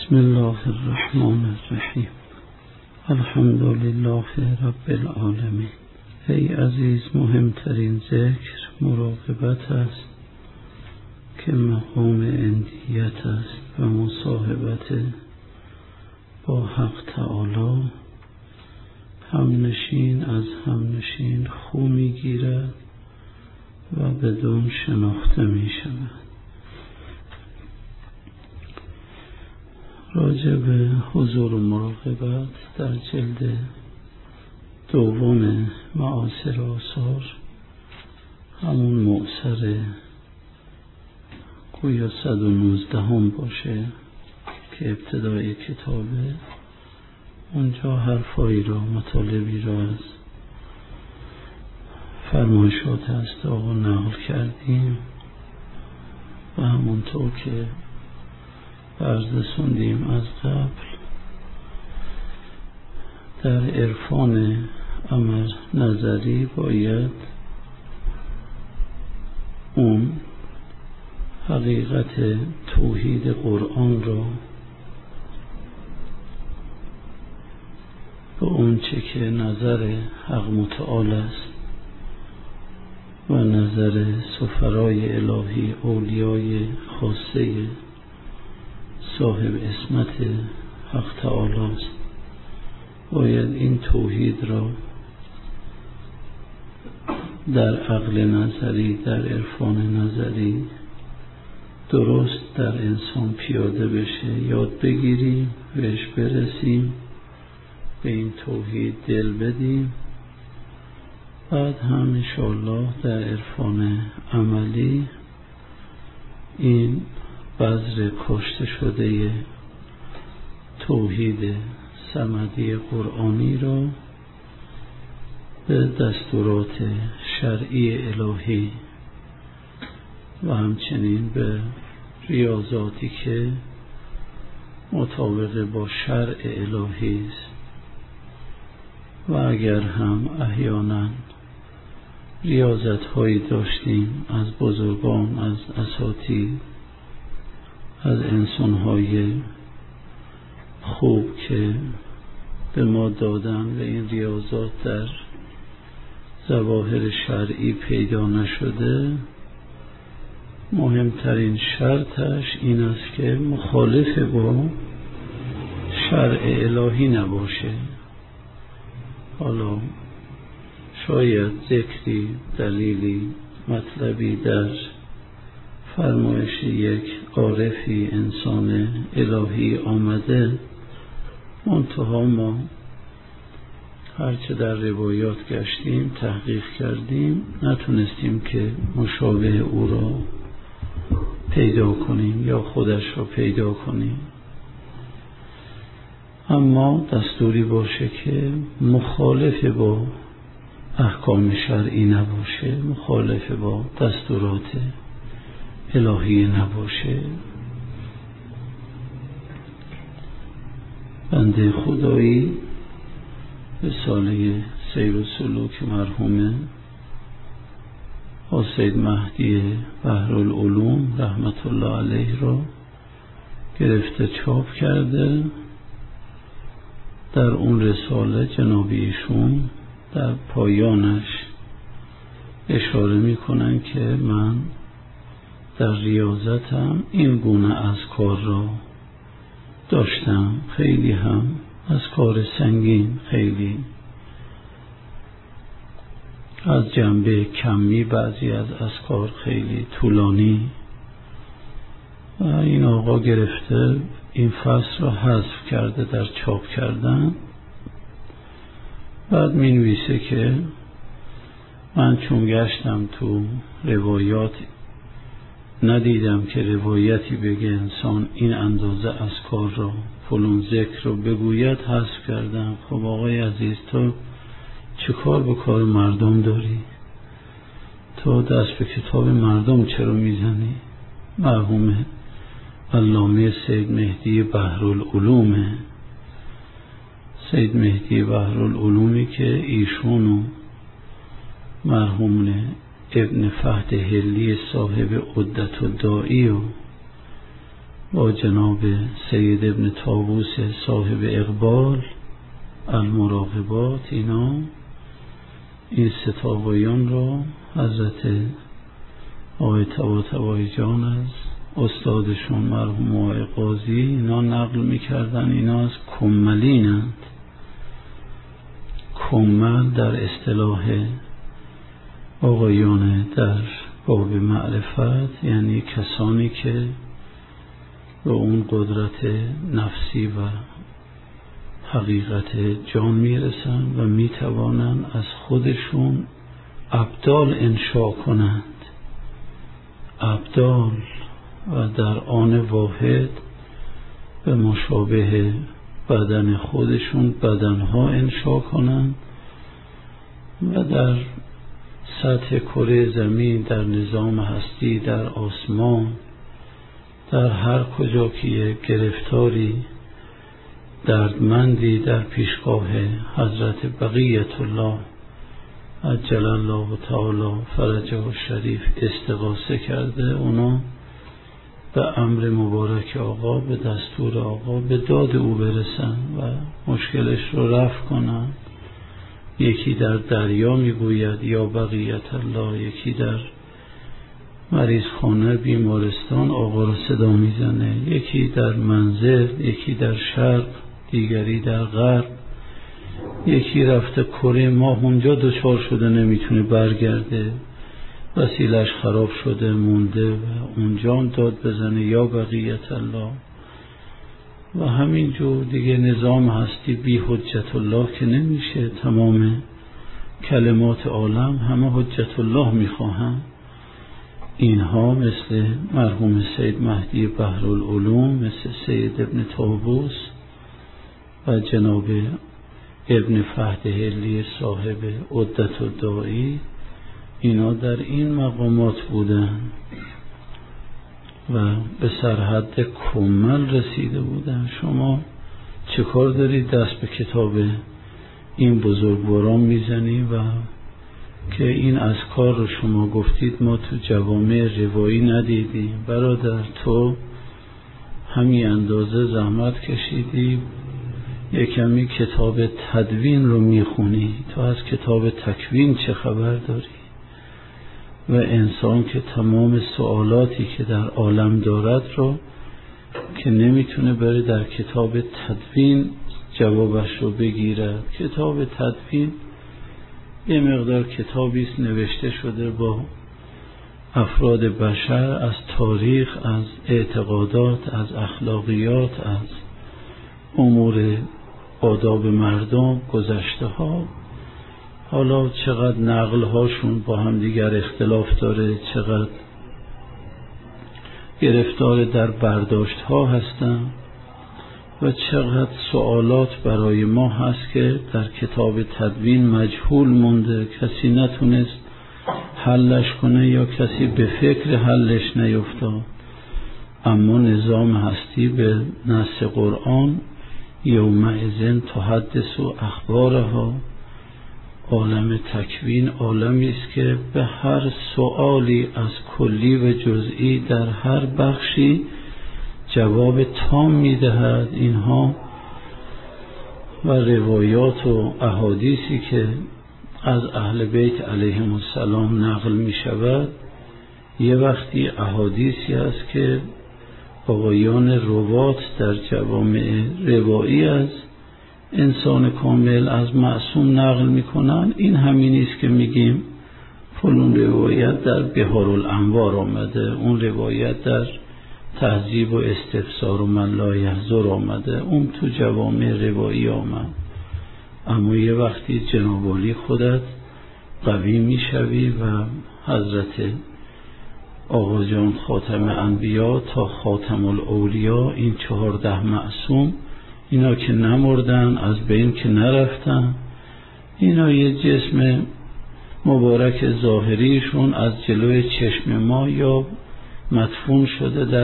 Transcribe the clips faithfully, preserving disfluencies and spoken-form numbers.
بسم الله الرحمن الرحیم. الحمد لله رب العالمین. ای عزیز، مهمترین ذکر مراقبت است که مقام اندیت است و مصاحبت با حق تعالی. همنشین از همنشین خو می گیرد و بدون شناخته می شود. راجع به حضور و مراقبت در جلد دوم معاصر آثار، همون معاصر گویا صد و نوزده هم باشه که ابتدای کتابه، اونجا حرفایی را مطالبی را از فرمایشات هست آقا نقل کردیم و همونطور که عرض رسوندیم از قبل، در عرفان امر نظری باید اون حقیقت توحید قرآن را به اون چه که نظر حق متعال است و نظر سفرای الهی اولیای خاصه صاحب اسمت حق تعالی است، باید این توحید را در عقل نظری، در عرفان نظری درست در انسان پیاده بشه، یاد بگیریم، بهش برسیم، به این توحید دل بدیم. بعد هم انشاءالله در عرفان عملی این بذر کاشته شده توحید صمدی قرآنی را به دستورات شرعی الهی و همچنین به ریاضاتی که مطابق با شرع الهی است و اگر هم احیانا ریاضت هایی داشتیم از بزرگان، از اساتید، از انسان های خوب که به ما دادن و این ریاضات در ظواهر شرعی پیدا نشده، مهمترین شرطش این است که مخالف با شرع الهی نباشه. حالا شاید ذکری، دلیلی، مطلبی در فرمایش یک عارفی، انسان الهی آمده، منتها ما هرچه در روایات گشتیم، تحقیق کردیم، نتونستیم که مشابه او را پیدا کنیم یا خودش را پیدا کنیم. اما دستوری باشه که مخالف با احکام شرعی نباشه، مخالف با دستورات الهی نباشه. بنده خدایی رساله سیر و سلوک مرحوم سید مهدی بحرالعلوم رحمت الله علیه را گرفته چاپ کرده. در اون رساله جناب ایشون در پایانش اشاره میکنن که من در ریاضتم این گونه اذکار را داشتم، خیلی هم از کار سنگین، خیلی از جنبه کمی، بعضی از اذکار خیلی طولانی، و این آقا گرفته این فصل را حذف کرده در چاپ کردن. بعد می نویسه که من چون گشتم تو روایات ندیدم که روایتی بگه انسان این اندازه اذکار را، فلان ذکر رو بگوید، حذف کردم. خب آقای عزیز، تو چه کار به کار مردم داری؟ تو دست به کتاب مردم چرا میزنی؟ مرحوم علامه سید مهدی بحرالعلوم، سید مهدی بحرالعلومی که ایشون و مرحوم ابن فهد هلی صاحب عدت و دائی و با جناب سید ابن طاووس صاحب اقبال المراقبات، اینا این ستاوایان را حضرت آقای طباطبایی جان از استادشون مرحوم آقای قاضی اینا نقل میکردن. اینا از کملینند. کمل در اصطلاح آقایان در باب معرفت یعنی کسانی که به اون قدرت نفسی و حقیقت جان میرسن و میتوانند از خودشون ابدال انشاء کنند. ابدال و در آن واحد به مشابه بدن خودشون بدنها انشاء کنند و در سطح کره زمین، در نظام هستی، در آسمان، در هر کجا که یک گرفتاری دردمندی در پیشگاه حضرت بقیت الله عجل الله تعالی فرجه شریف استغاثه کرده، اونا به امر مبارک آقا، به دستور آقا به داد او برسن و مشکلش رو رفع کنن. یکی در دریا میگوید یا بقیت الله، یکی در مریض خانه بیمارستان آقا رو صدا میزنه، یکی در منزل، یکی در شرق، دیگری در غرب، یکی رفته کره ماه اونجا دچار شده نمیتونه برگرده، وسیلش خراب شده مونده و اونجا داد بزنه یا بقیت الله. و همینجور دیگه نظام هستی بی حجت الله که نمیشه. تمام کلمات عالم همه حجت الله میخواهند. اینها مثل مرحوم سید مهدی بحرالعلوم، مثل سید ابن طاووس و جناب ابن فهد هلی صاحب عدت الداعی، اینا در این مقامات بودن و به سرحد کمل رسیده بودن. شما چه کار دارید دست به کتاب این بزرگواران میزنی و که این اذکار رو شما گفتید ما تو جوامع روایی ندیدیم؟ برادر تو همین اندازه زحمت کشیدی، یکمی کتاب تدوین رو میخونی، تو از کتاب تکوین چه خبر داری؟ و انسان که تمام سوالاتی که در عالم دارد رو که نمیتونه بره در کتاب تدوین جوابش رو بگیرد. کتاب تدوین یه مقدار کتابیست نوشته شده با افراد بشر، از تاریخ، از اعتقادات، از اخلاقیات، از امور آداب مردم، گذشته ها. حالا چقدر نقل هاشون با هم دیگر اختلاف داره، چقدر گرفتار در برداشت ها هستن و چقدر سوالات برای ما هست که در کتاب تدوین مجهول مونده، کسی نتونست حلش کنه یا کسی به فکر حلش نیفتاد. اما نظام هستی به نص قرآن یومئذ تحدث اخبارها، عالم تکوین عالمی است که به هر سؤالی از کلی و جزئی در هر بخشی جواب تام میدهد. اینها و روایات و احادیثی که از اهل بیت علیهم السلام نقل می شود، یه وقتی احادیثی است که آقایان روات در جوامع روایی از انسان کامل از معصوم نقل میکنن. این همین است که میگیم فلان روایت در بحار الانوار آمده، اون روایت در تهذیب و استفسار و من لا یحضر آمده، اون تو جوامع روایی آمد. اما یه وقتی جناب عالی خودت قوی میشوی و حضرت آقا جان خاتم انبیا تا خاتم الاولیا، این چهارده معصوم، اینا که نمردن، از بین که نرفتن، اینا یه جسم مبارک ظاهریشون از جلوی چشم ما یا مدفون شده در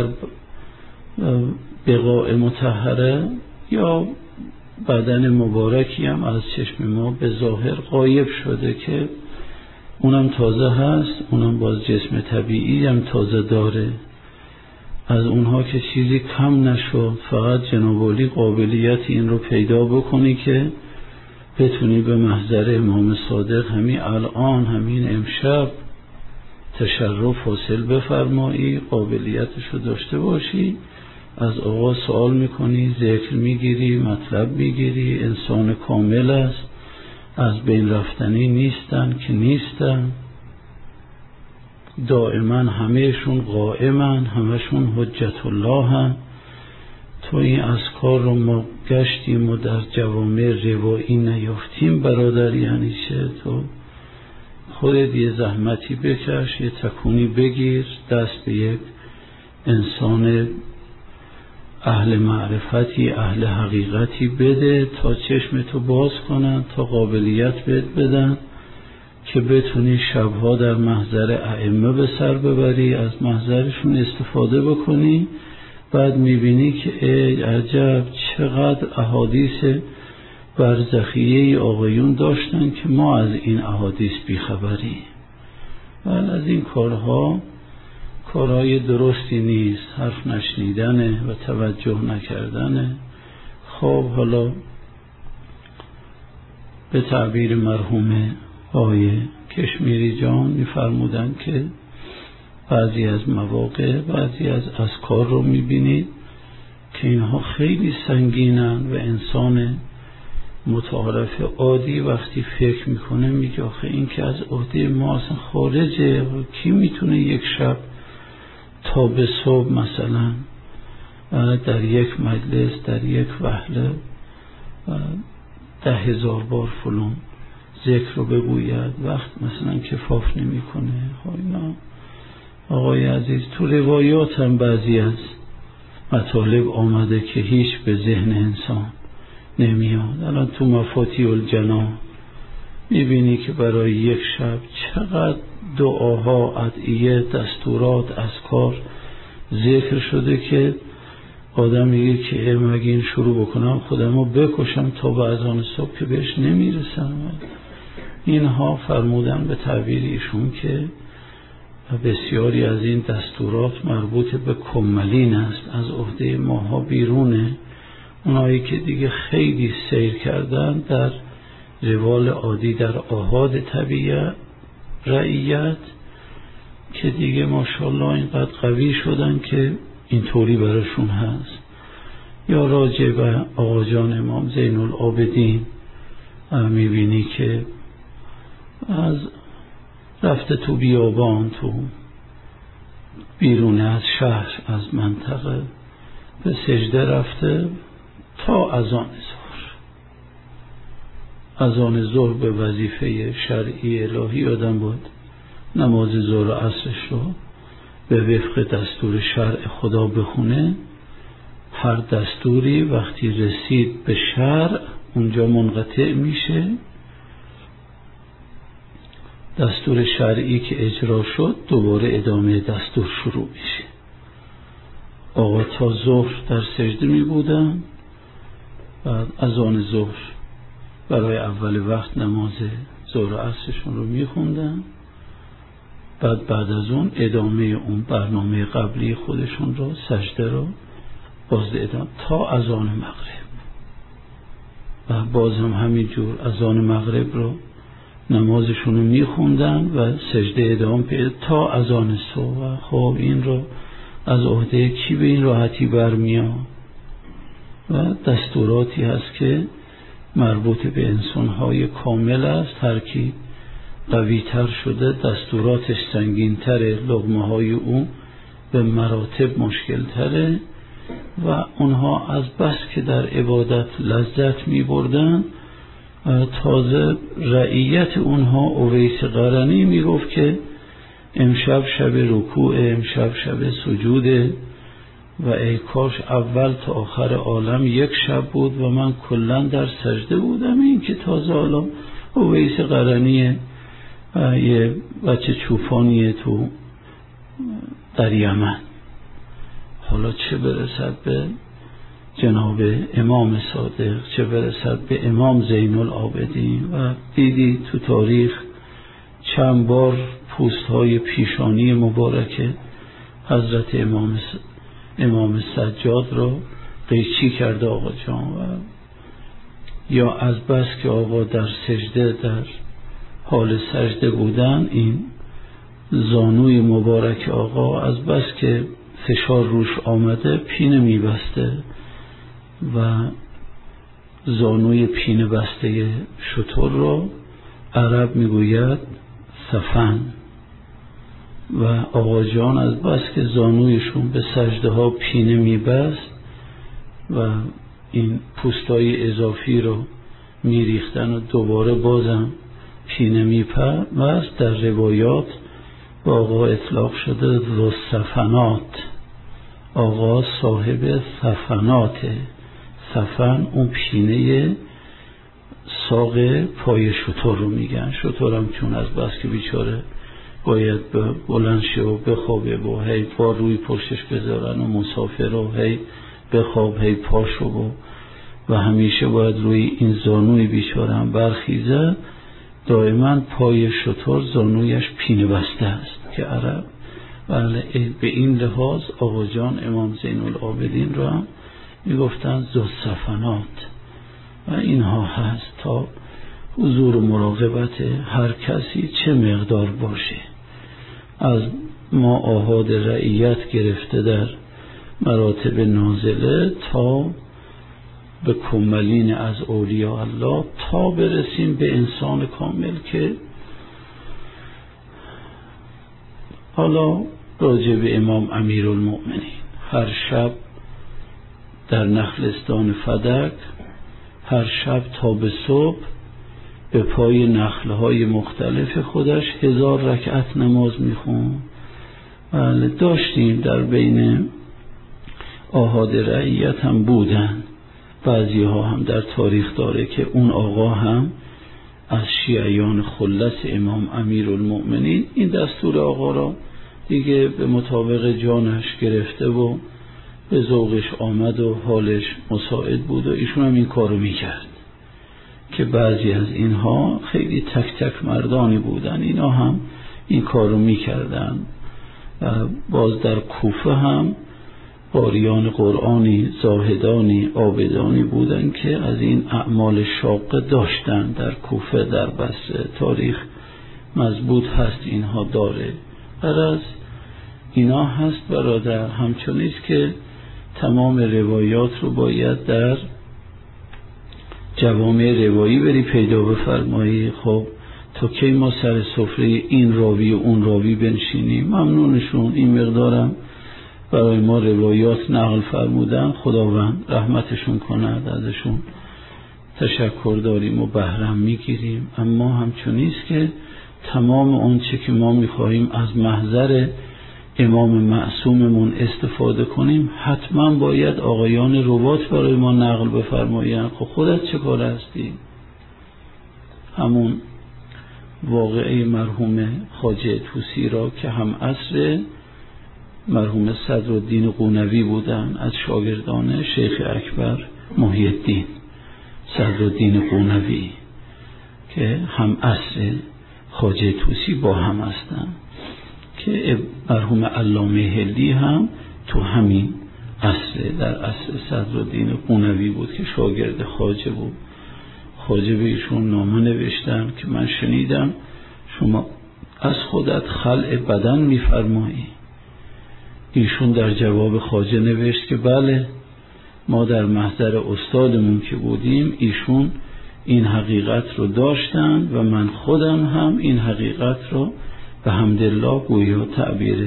بقاع مطهره یا بدن مبارکی هم از چشم ما به ظاهر غایب شده که اونم تازه هست، اونم باز جسم طبیعی هم تازه داره. از اونها که چیزی کم نشد، فقط جناب عالی قابلیت این رو پیدا بکنی که بتونی به محضر امام صادق همین الان، همین امشب تشرف حاصل بفرمایی، قابلیتش رو داشته باشی. از آقا سوال میکنی، ذکر میگیری، مطلب میگیری، انسان کامل است، از بین رفتنی نیستن که نیستن، دائما همهشون قائمن، همهشون حجت الله هم. تو این اذکار رو ما گشتیم و در جوامع روایی نیافتیم برادر، یعنی چه؟ تو خودت یه زحمتی بکش، یه تکونی بگیر، دست به یک انسان اهل معرفتی، اهل حقیقتی بده تا چشم تو باز کنن، تا قابلیت بهت بدن که بتونی شبها در محضر ائمه به سر ببری، از محضرشون استفاده بکنی. بعد میبینی که ای عجب چقدر احادیث برزخیه آقایون داشتن که ما از این احادیث بیخبری. ولی از این کارها کارهای درستی نیست، حرف نشنیدنه و توجه نکردنه. خب حالا به تعبیر مرحوم آقای کشمیری جان میفرمودن که بعضی از مواقع، بعضی از اذکار رو میبینید که اینها خیلی سنگینن و انسان متعارف عادی وقتی فکر میکنه میگه آخه این که از عهده ما اصلا خارجه، و کی میتونه یک شب تا به صبح مثلا در یک مجلس، در یک وهله ده هزار بار فلان ذکر رو بگوید، وقت مثلا کفاف نمیکنه. خب اینا آقای عزیز تو روایات هم بعضی از مطالب آمده که هیچ به ذهن انسان نمیاد. الان تو مفاتیح الجنان میبینی که برای یک شب چقدر دعاها، ادعیه، دستورات، اذکار ذکر شده که آدم میگه که مگه این شروع بکنم خودمو بکشم تا به اذان صبح که بهش نمیرسم. اینها فرمودن به تعبیر ایشون که بسیاری از این دستورات مربوط به کمالین است، از عهده ماها بیرونه. اونایی که دیگه خیلی سیر کردن در روال عادی، در آحاد طبیعت رعیت، که دیگه ماشاءالله اینقدر قوی شدن که اینطوری براشون هست. یا راجع به آقا جان امام زین العابدین میبینی که از رفته تو بیابان، تو بیرون از شهر، از منطقه به سجده رفته تا اذان ظهر. اذان ظهر به وظیفه شرعی الهی آدم بود نماز ظهر و عصرش رو به وفق دستور شرع خدا بخونه. هر دستوری وقتی رسید به شرع اونجا منقطع میشه، دستور شرعی که اجرا شد دوباره ادامه دستور شروع میشه. آقا تا ظهر در سجده می بودن، بعد اذان ظهر برای اول وقت نماز ظهر و عصرشون رو می خوندن، بعد بعد از اون ادامه اون برنامه قبلی خودشون رو، سجده رو باز ادامه تا اذان مغرب، و باز هم همین جور اذان مغرب رو نمازشون رو می خوندن و سجده ادامه پیدا تا اذان صبح. خب این رو از عهده کی به این راحتی برمیاد؟ و دستوراتی هست که مربوط به انسانهای کامل است. هر کی قوی تر شده دستوراتش سنگین تره، لقمه های اون به مراتب مشکل تره، و اونها از بس که در عبادت لذت می بردن، تازه رعیت اونها اویس قرنی می گفت که امشب شب رکوع، امشب شب سجوده، و ای کاش اول تا آخر عالم یک شب بود و من کلا در سجده بودم. این که تازه حالا اویس قرنی یه بچه چوپانیه تو در یمن، حالا چه برسد به جناب امام صادق، چه برسد به امام زین العابدین. و دیدی تو تاریخ چند بار پوست های پیشانی مبارک حضرت امام امام سجاد رو قیچی کرده آقا جان، و یا از بس که آقا در سجده در حال سجده بودن، این زانوی مبارک آقا از بس که فشار روش آمده پینه میبسته و زانوی پینه بسته شتر رو عرب میگوید سفن، و آقا جان از بس که زانویشون به سجده ها پینه میبست و این پوستای اضافی رو میریختن و دوباره بازم پینه میبست، در روایات با آقا اطلاق شده ذو سفنات، آقا صاحب سفناته. سفن اون پینه ساق پای شتر رو میگن. شترم چون از بس که بیچاره باید بلند شه و بخوابه و هی پا روی پشتش بذارن و مسافر رو هی بخواب هی پاشو و و همیشه باید روی این زانوی بیچاره هم برخیزه، دائما پای شتر زانویش پینه بسته است که عرب بله به این لحاظ آقا جان امام زین العابدین را هم میگفتن ذو سفنات، و اینها هست تا حضور و مراقبت هر کسی چه مقدار باشه، از ما آحاد رعیت گرفته در مراتب نازله تا به کمالین از اولیاء الله تا برسیم به انسان کامل. که حالا راجع به امام امیرالمؤمنین هر شب در نخلستان فدک، هر شب تا به صبح به پای نخلهای مختلف خودش هزار رکعت نماز میخون. بله داشتیم در بین آحاد رعیت هم بودن، بعضی ها هم در تاریخ داره که اون آقا هم از شیعیان خلص امام امیرالمؤمنین این دستور آقا را دیگه به مطابق جانش گرفته و به ذوقش آمد و حالش مساعد بود و ایشون هم این کارو میکرد، که بعضی از اینها خیلی تک تک مردانی بودن، اینا هم این کارو میکردن. و باز در کوفه هم قاریان قرآنی، زاهدانی، عابدانی بودن که از این اعمال شاقه داشتن در کوفه، در بصره. تاریخ مضبوط هست اینها داره. غرض اینا هست برادر، همچنیست که تمام روایات رو باید در جوامع روایی بری پیدا بفرمایی. خب تا کی ما سر سفره این راوی و اون راوی بنشینیم؟ ممنونشون این مقدارم برای ما روایات نقل فرمودن، خداوند رحمتشون کند، ازشون تشکر داریم و بهرم میگیریم. اما همچنیست که تمام آنچه که ما میخواهیم از محضر امام معصوممون استفاده کنیم حتما باید آقایان روات برای ما نقل بفرمایند. خب خودت چه کار هستی؟ همون واقعه مرحوم خواجه طوسی را که هم عصر مرحوم صدرالدین قونوی بودن، از شاگردان شیخ اکبر محی الدین صدرالدین قونوی که هم عصر خواجه طوسی با هم هستن، که مرحوم علامه هلی هم تو همین عصر در عصر صدرالدین قونوی بود که شاگرد خواجه بود. خواجه به ایشون نامه نوشتن که من شنیدم شما از خودت خلع بدن میفرمایی. ایشون در جواب خواجه نوشت که بله، ما در محضر استادمون که بودیم ایشون این حقیقت رو داشتن و من خودم هم این حقیقت رو به حمدالله گویا تعبیر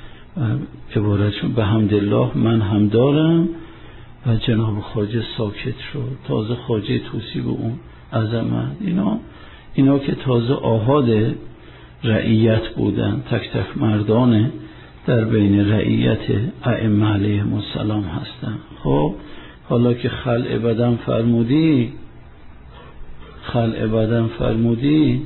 عبارتشون به حمدالله من هم دارم. و جناب خواجه ساکت شد. تازه خواجه طوسی به اون عظمت، اینا اینا که تازه آحاد رعیت بودن، تک تک مردانه در بین رعیت ائمه علیهم السلام هستن. خب حالا که خلع بدن فرمودی خلع بدن فرمودی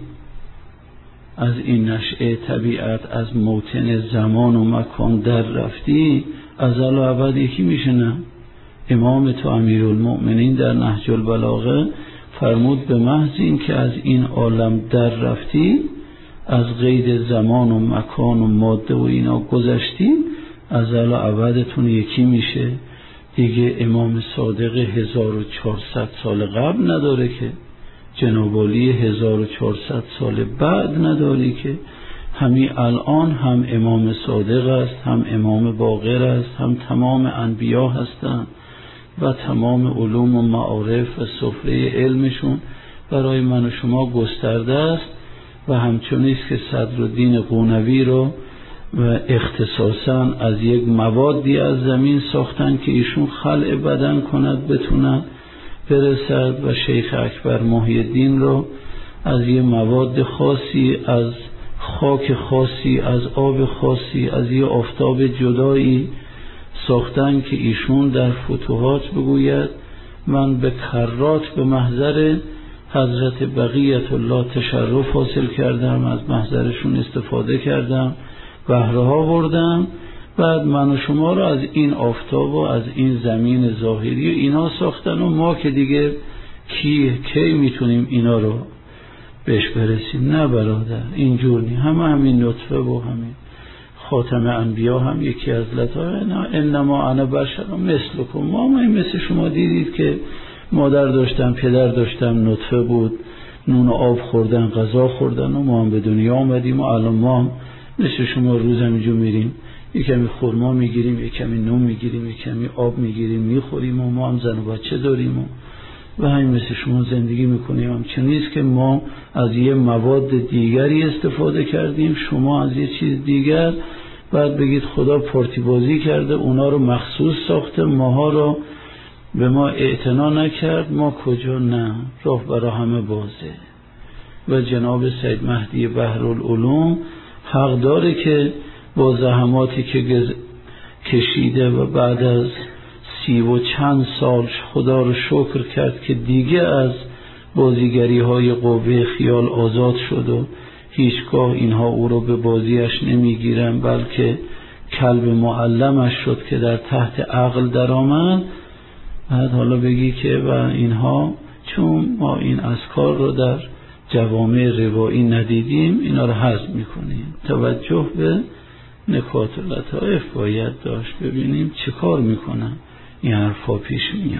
از این نشأه طبیعت از موطن زمان و مکان در رفتی، ازل و ابد یکی میشه نه؟ امام تو امیرالمؤمنین در نهج البلاغه فرمود به محض این که از این عالم در رفتی، از قید زمان و مکان و ماده و اینا گذشتی، ازل و ابدتون یکی میشه دیگه. امام صادق هزار و چهارصد سال قبل نداره که، جناب علی هزار و چهارصد سال بعد نداری که، همین الان هم امام صادق است، هم امام باقر است، هم تمام انبیا هستند و تمام علوم و معارف و سفره علمشون برای من و شما گسترده است. و همچنین است که صدرالدین قونوی رو و اختصاصاً از یک موادی از زمین ساختن که ایشون خلع بدن کند بتونن برسد، و شیخ اکبر محی الدین رو از یک مواد خاصی، از خاک خاصی، از آب خاصی، از یک آفتاب جدایی ساختن که ایشون در فتوحات بگوید من به کرات به محضر حضرت بقیت الله تشرف حاصل کردم، از محضرشون استفاده کردم، بهره ها بردم، بعد من و شما رو از این آفتاب و از این زمین ظاهری و اینا ساختن و ما که دیگه کی کی میتونیم اینا رو بهش برسیم؟ نه برادر، اینجور نی. همه همین نطفه و همین خاتم انبیا هم یکی از لطایف انما انا بشر مثلکم، ما ما مثل شما دیدید که مادر داشتن، پدر داشتن، نطفه بود، نون و آب خوردن، غذا خوردن و ما هم به دنیا آمدیم و الان ما هم مثل شما روز همینجور میریم، یک کمی خرما میگیریم، یک کمی نون میگیریم، یک کمی آب میگیریم میخوریم و ما هم زن و بچه داریم و و همین مثل شما زندگی میکنیم. همچنین نیست که ما از یه مواد دیگری استفاده کردیم، شما از یه چیز دیگر، بعد بگید خدا پارتی بازی کرده اونا رو مخصوص ساخته، ماها رو به ما اعتنا نکرد. ما کجا؟ نه، راه برای همه بازه. و جناب سید مهدی بحرالعلوم حق داره که با زحماتی که کشیده و بعد از سی و چند سال خدا رو شکر کرد که دیگه از بازیگری های قوه خیال آزاد شد و هیچگاه اینها او رو به بازیش نمیگیرن، بلکه کلب معلمش شد که در تحت عقل در آمد. بعد حالا بگی که و اینها چون ما این اذکار رو در جوامع روایی ندیدیم اینا رو حذف میکنیم. توجه به نکات و لطایف باید داشت، ببینیم چه کار میکنن این حرفا پیش میاد.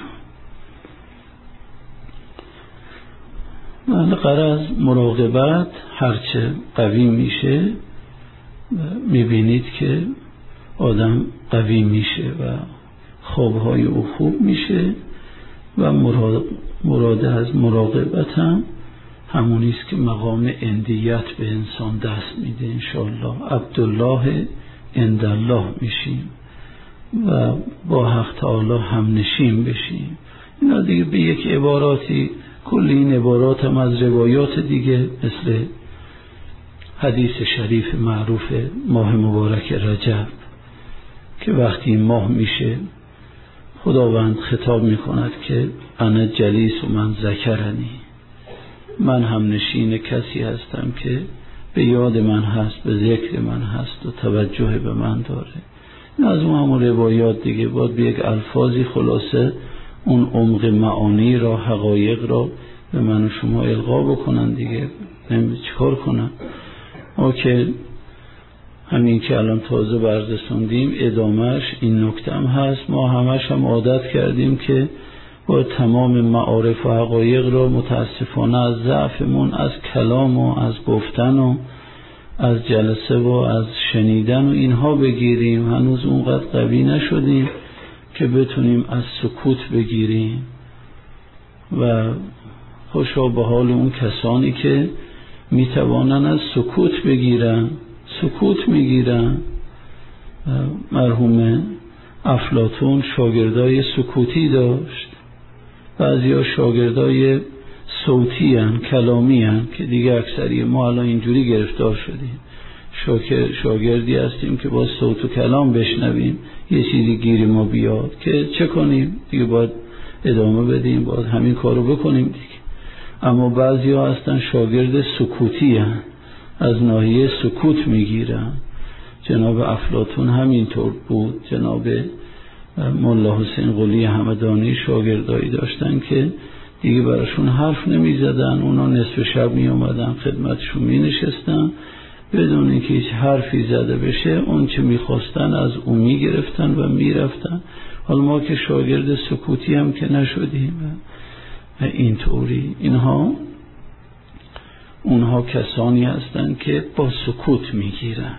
بله، غرض مراقبت هرچه قوی میشه میبینید که آدم قوی میشه و خوابهای او خوب میشه و مراد, مراد از مراقبت هم همونیست که مقام اندیت به انسان دست میده. انشاءالله عبدالله اندالله میشیم و با حق تعالی هم نشین بشیم. اینا دیگه به یک عباراتی، کل این عبارات هم از روایات دیگه مثل حدیث شریف معروف ماه مبارک رجب که وقتی ماه میشه خداوند خطاب میکند که انا جلیس و من ذکرنی، من هم نشین کسی هستم که به یاد من هست، به ذکر من هست و توجه به من داره. این از اون همون روایات دیگه باید به یک الفاظی خلاصه اون عمق معانی را، حقایق را به من و شما القا بکنن دیگه. نمی چیکار کنن؟ ما که همین که الان تازه بررسوندیم ادامهش این نکته هم هست. ما همش هم عادت کردیم که با تمام معارف و حقایق را متاسفانه از ضعفمون، از کلام و از گفتن و از جلسه و از شنیدن و اینها بگیریم. هنوز اونقدر قوی نشدیم که بتونیم از سکوت بگیریم و خوشا به حال اون کسانی که میتوانن از سکوت بگیرن، سکوت میگیرن. مرحوم افلاطون شاگردای سکوتی داشت، بعضیا شاگردای صوتی هن، کلامی هن که دیگه اکثری ما الان اینجوری گرفتار شدیم. شاگردی هستیم که با صوت و کلام بشنویم یه چیزی گیری ما بیاد که چه کنیم دیگه، باید ادامه بدیم، باید همین کارو بکنیم دیگه. اما بعضیا هستن شاگرد سکوتی هن، از ناحیه سکوت میگیرن. جناب افلاطون همینطور بود. جناب مولا حسین قلی همدانی شاگردایی داشتن که دیگه براشون حرف نمی زدن، اونا نصف شب می اومدن خدمتشون می نشستن، بدون اینکه هیچ حرفی زده بشه اون چه میخواستن از اون میگرفتن و میرفتن. حالا ما که شاگرد سکوتی هم که نشدیم و اینطوری، اینها اونها کسانی هستند که با سکوت میگیرن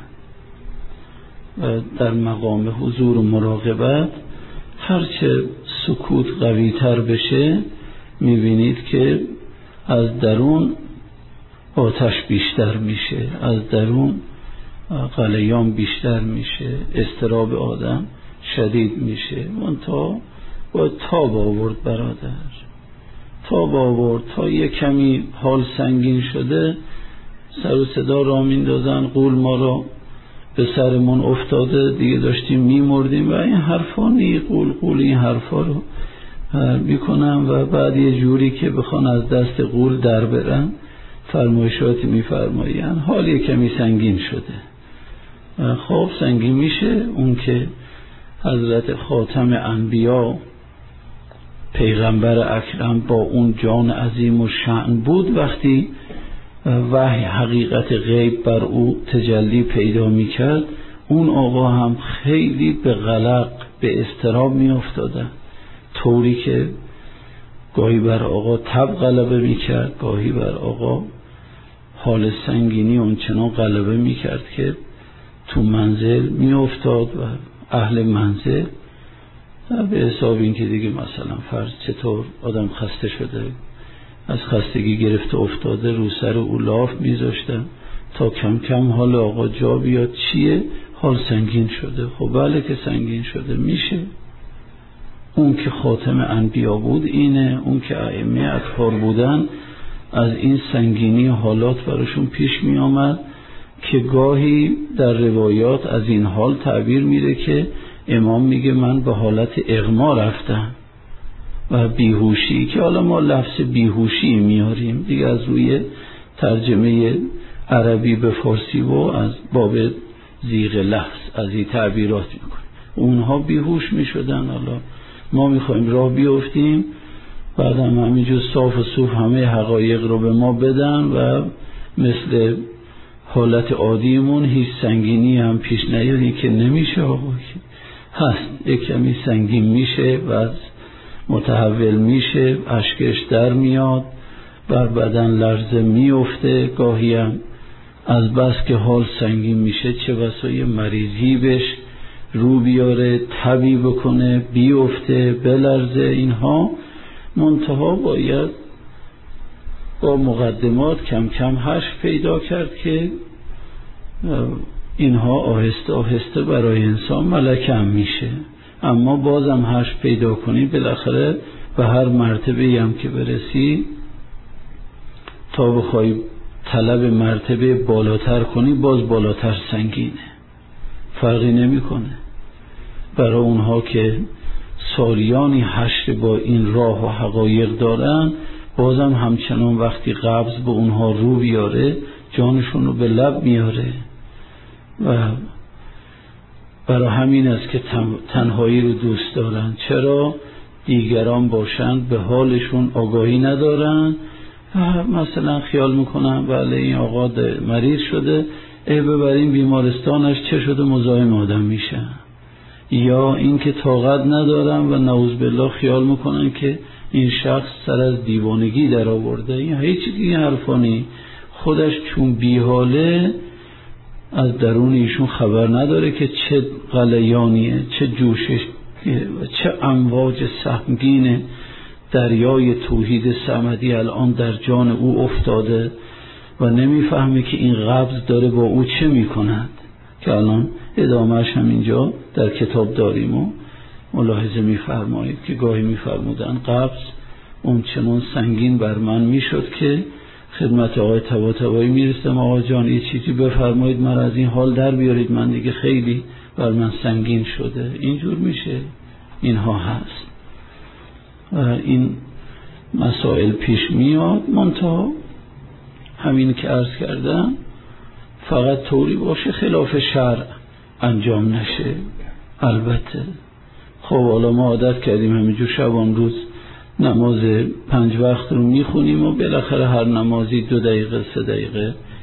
و در مقام حضور و مراقبت هرچه سکوت قوی تر بشه میبینید که از درون آتش بیشتر میشه، از درون غلیان بیشتر میشه، اضطراب آدم شدید میشه. منتها باید تاب آورد برادر، تاب آورد. تا یه کمی حال سنگین شده سر و صدا را میندازن، قول ما را به سرمون افتاده، دیگه داشتیم میمردیم و این حرفا نی، قول قول این حرفا رو میکنم و بعد یه جوری که بخوان از دست قول در برن فرمایشاتی میفرمایین، حال یه کمی سنگین شده. خب سنگین میشه. اون که حضرت خاتم انبیا پیغمبر اکرم با اون جان عظیم و شأن بود، وقتی وحی حقیقت غیب بر او تجلی پیدا میکرد اون آقا هم خیلی به قلق به اضطراب میافتادن، طوری که گاهی بر آقا تب غلبه میکرد، گاهی بر آقا حال سنگینی اونچنان غلبه میکرد که تو منزل میافتاد و اهل منزل به حساب این که دیگه مثلا فرض چطور آدم خسته شده، از خستگی گرفته افتاده، رو سر او لاف میذاشتن تا کم کم حال آقا جا بیاد. چیه؟ حال سنگین شده. خب بله که سنگین شده میشه. اون که خاتم انبیا بود اینه، اون که ائمه اطهار بودن از این سنگینی حالات براشون پیش می آمد که گاهی در روایات از این حال تعبیر میره که امام میگه من به حالت اغما رفتم و بیهوشی، که حالا ما لفظ بیهوشی میاریم دیگه از روی ترجمه عربی به فارسی و از باب زیغ لفظ از این تعبیرات میکنیم. اونها بیهوش میشدن، حالا ما میخوایم راه بیافتیم بعد هم همینجور صاف و صوف همه حقایق رو به ما بدن و مثل حالت عادیمون هیچ سنگینی هم پیش نیاری که نمیشه. آقا هست یک کمی سنگین میشه و متحول میشه، اشکش در میاد، بر بدن لرزه میفته، گاهی هم از بس که حال سنگین میشه چه بسا یه مریضی بهش رو بیاره، تبی بکنه، بیفته، بلرزه. اینها منتها باید با مقدمات کم کم هش پیدا کرد که اینها آهسته آهسته برای انسان ملکه هم میشه. اما بازم هش پیدا کنی بالاخره به هر مرتبه هم که برسی تا بخوای طلب مرتبه بالاتر کنی باز بالاتر سنگینه، فرقی نمی کنه. برای اونها که سالیانی حشر با این راه و حقایق دارن بازم همچنان وقتی قبض به اونها رو بیاره جانشون رو به لب میاره و برای همین است که تنهایی رو دوست دارن. چرا؟ دیگران باشند به حالشون آگاهی ندارن و مثلا خیال میکنن بله این آقا مریض شده ای ببریم بیمارستانش، چه شده مزاحم آدم میشن، یا این که طاقت ندارن و نعوذ بالله خیال میکنن که این شخص سر از دیوانگی در آورده. این هیچ این حرفانی خودش چون بیحاله از درون ایشون خبر نداره که چه غلیانیه، چه جوشش و چه امواج سهمگین دریای توحید صمدی الان در جان او افتاده و نمیفهمه که این قبض داره با او چه میکند، که الان ادامهش هم اینجا در کتاب داریم و ملاحظه میفرمایید که گاهی میفرمودن قبض اون چنان سنگین بر من میشد که خدمت آقای طباطبایی میرسم آقا جان یه چیزی بفرمایید من از این حال در بیارید، من دیگه خیلی بر من سنگین شده. اینجور میشه، اینها هست و این مسائل پیش میاد. منتها همین که عرض کردم فقط طوری باشه خلاف شرع انجام نشه. البته خب حالا ما عادت کردیم همینجور شبان روز نماز پنج وقت رو میخونیم و بالاخره هر نمازی دو دقیقه سه دقیقه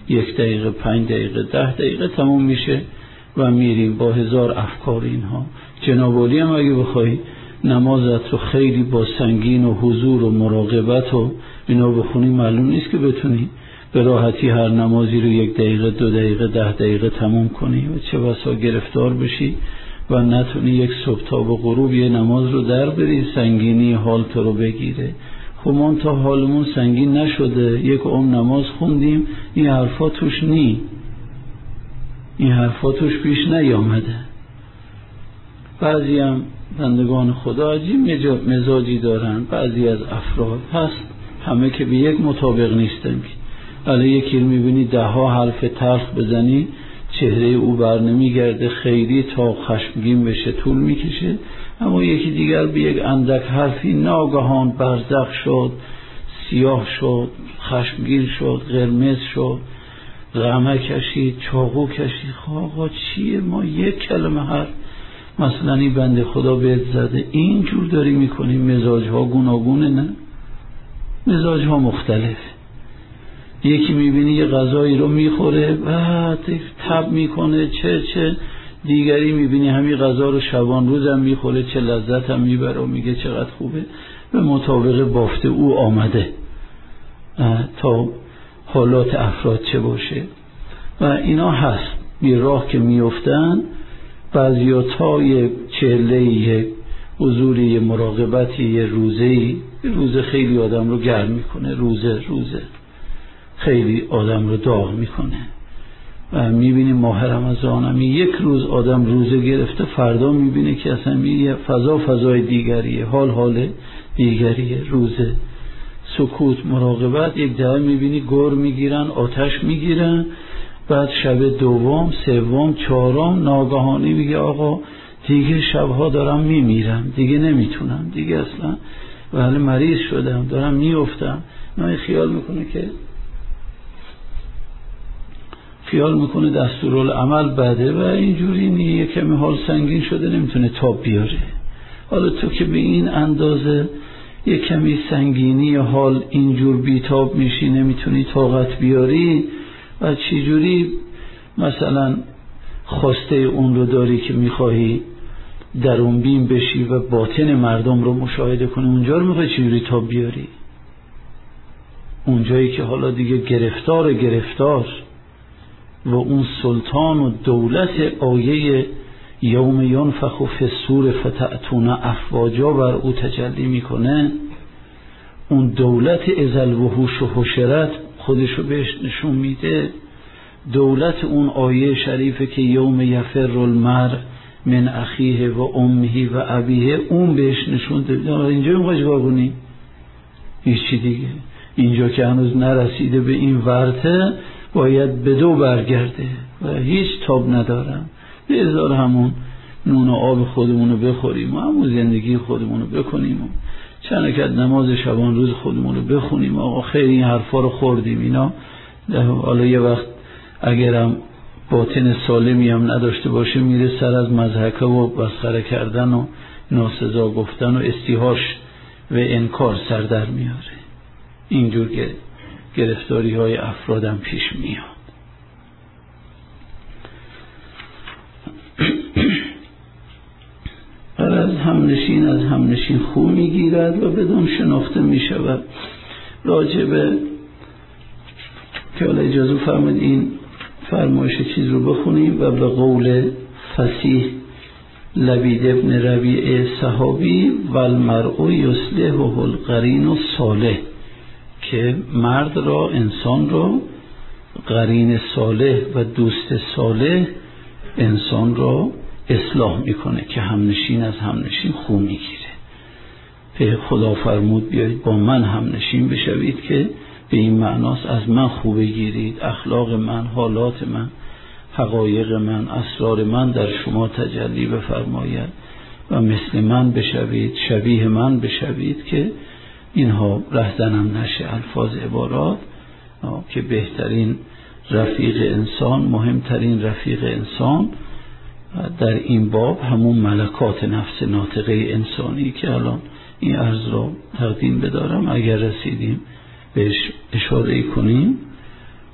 یک دقیقه، پنج دقیقه، ده دقیقه تموم میشه و میریم با هزار افکار اینها. جناب عالی هم اگه بخوای نمازت رو خیلی با سنگین و حضور و مراقبت و اینا بخونی، معلوم نیست که بتونی به راحتی هر نمازی رو یک دقیقه، دو دقیقه، ده دقیقه تموم کنی و چه بسا گرفتار بشی و نتونی یک صبح تا به غروب یه نماز رو در بری، سنگینی حال تو رو بگیره. خب من تا حالمون سنگین نشده، یک عمر نماز خوندیم، این حرفا توش نی، این حرفا توش پیش نیامده. بعضی هم بندگان خدا عجیب مزاجی دارن، بعضی از افراد هست همه که به یک مطابق نیستن. علی یکی رو میبینی ده ها حرف تلخ بزنی چهره او بر نمیگرده، خیلی تا خشمگین بشه طول میکشه، اما یکی دیگر به یک اندک حرفی ناگهان برزخ شد، سیاه شد، خشمگین شد، قرمز شد، غمه کشید، چاقو کشید. آقا چیه؟ ما یک کلمه حرف مثلا این بنده خدا بهت زده اینجور داری میکنیم. مزاج ها گوناگونه، نه مزاج ها مختلف. یکی میبینی یه غذایی رو میخوره بعد تب میکنه چه چه، دیگری میبینی همین غذا رو شبان روزم میخوره چه لذت هم میبره و میگه چقدر خوبه، به مطابق بافت او آمده تا حالات افراد چه باشه. و اینا هست بی راه که میفتن، بعضی تا یه چهله، یه حضوری، یه مراقبتی، یه روزهی، روزه خیلی آدم رو گرم میکنه، روزه روزه خیلی آدم رو داغ میکنه. و میبینی ماه رمضان هم یک روز آدم روزه گرفته، فردا میبینه که اصلا یه فضا فضای دیگریه، حال حال دیگریه. روزه سکوت، مراقبت، یک جای میبینی گور میگیرن، آتش میگیرن، بعد شب دوم، سوم، چهارم ناگهانی میگه آقا دیگه شبها دارم میمیرم، دیگه نمیتونم، دیگه اصلا ولی مریض شدم، دارم میافتم. نه خیال میکنه که خیال میکنه دستورالعمل بده و اینجوری نیه، کمی حال سنگین شده نمیتونه تاب بیاره. حالا تو که به این اندازه یه کمی سنگینی حال اینجور بیتاب میشی، نمیتونی طاقت بیاری و چجوری مثلا خواسته اون رو داری که میخواهی درون بین بشی و باطن مردم رو مشاهده کنی، اونجا رو میخوای چجوری تاب بیاری؟ اونجایی که حالا دیگه گرفتار گرفتار و اون سلطان و دولت آیه یوم ینفخ فی الصور فتأتون افواجا بر او تجلی میکنه، اون دولت ازل الوحوش و حشرت خودشو بهش نشون میده. دولت اون آیه شریفه که یوم یفر المرء من اخیه و امه و ابیه، اون بهش نشون ده. اینجا میخوای چیکار کنی؟ هیچی دیگه. اینجا که هنوز نرسیده به این ورطه باید به دو برگرده و هیچ تاب ندارم. بذار همون نون و آب خودمونو بخوریم و همون زندگی خودمونو بکنیم و چند رکعت نماز شبان روز خودمونو بخونیم. آقا خیلی این حرفا رو خوردیم اینا. حالا یه وقت اگرم باطن سالمی هم نداشته باشه میره سر از مضحکه و مسخره کردن و ناسزا گفتن و استیهاش و انکار سر در میاره. اینجور که گرفتاری های افرادم پیش میاد. هر از همنشین از همنشین خو میگیرد و بدون شناخته میشود. راجع به که حالا اجازه فرمود این فرمایش چیز رو بخونیم و به قول فصیح لبید ابن ربیع صحابی و المرء یصلحه القرین الصالح، که مرد را، انسان را، قرین صالح و دوست صالح انسان را اصلاح میکنه که همنشین از همنشین خو میگیره. به خدا فرمود بیایید با من همنشین بشوید که به این معناست از من خو بگیرید، اخلاق من، حالات من، حقایق من، اسرار من در شما تجلی بفرماید و مثل من بشوید، شبیه من بشوید که اینها رهزنم نشه. الفاظ عبارات که بهترین رفیق انسان، مهمترین رفیق انسان در این باب همون ملکات نفس ناطقه انسانی که الان این عرض را تقدیم بدارم، اگر رسیدیم بهش اشاره کنیم.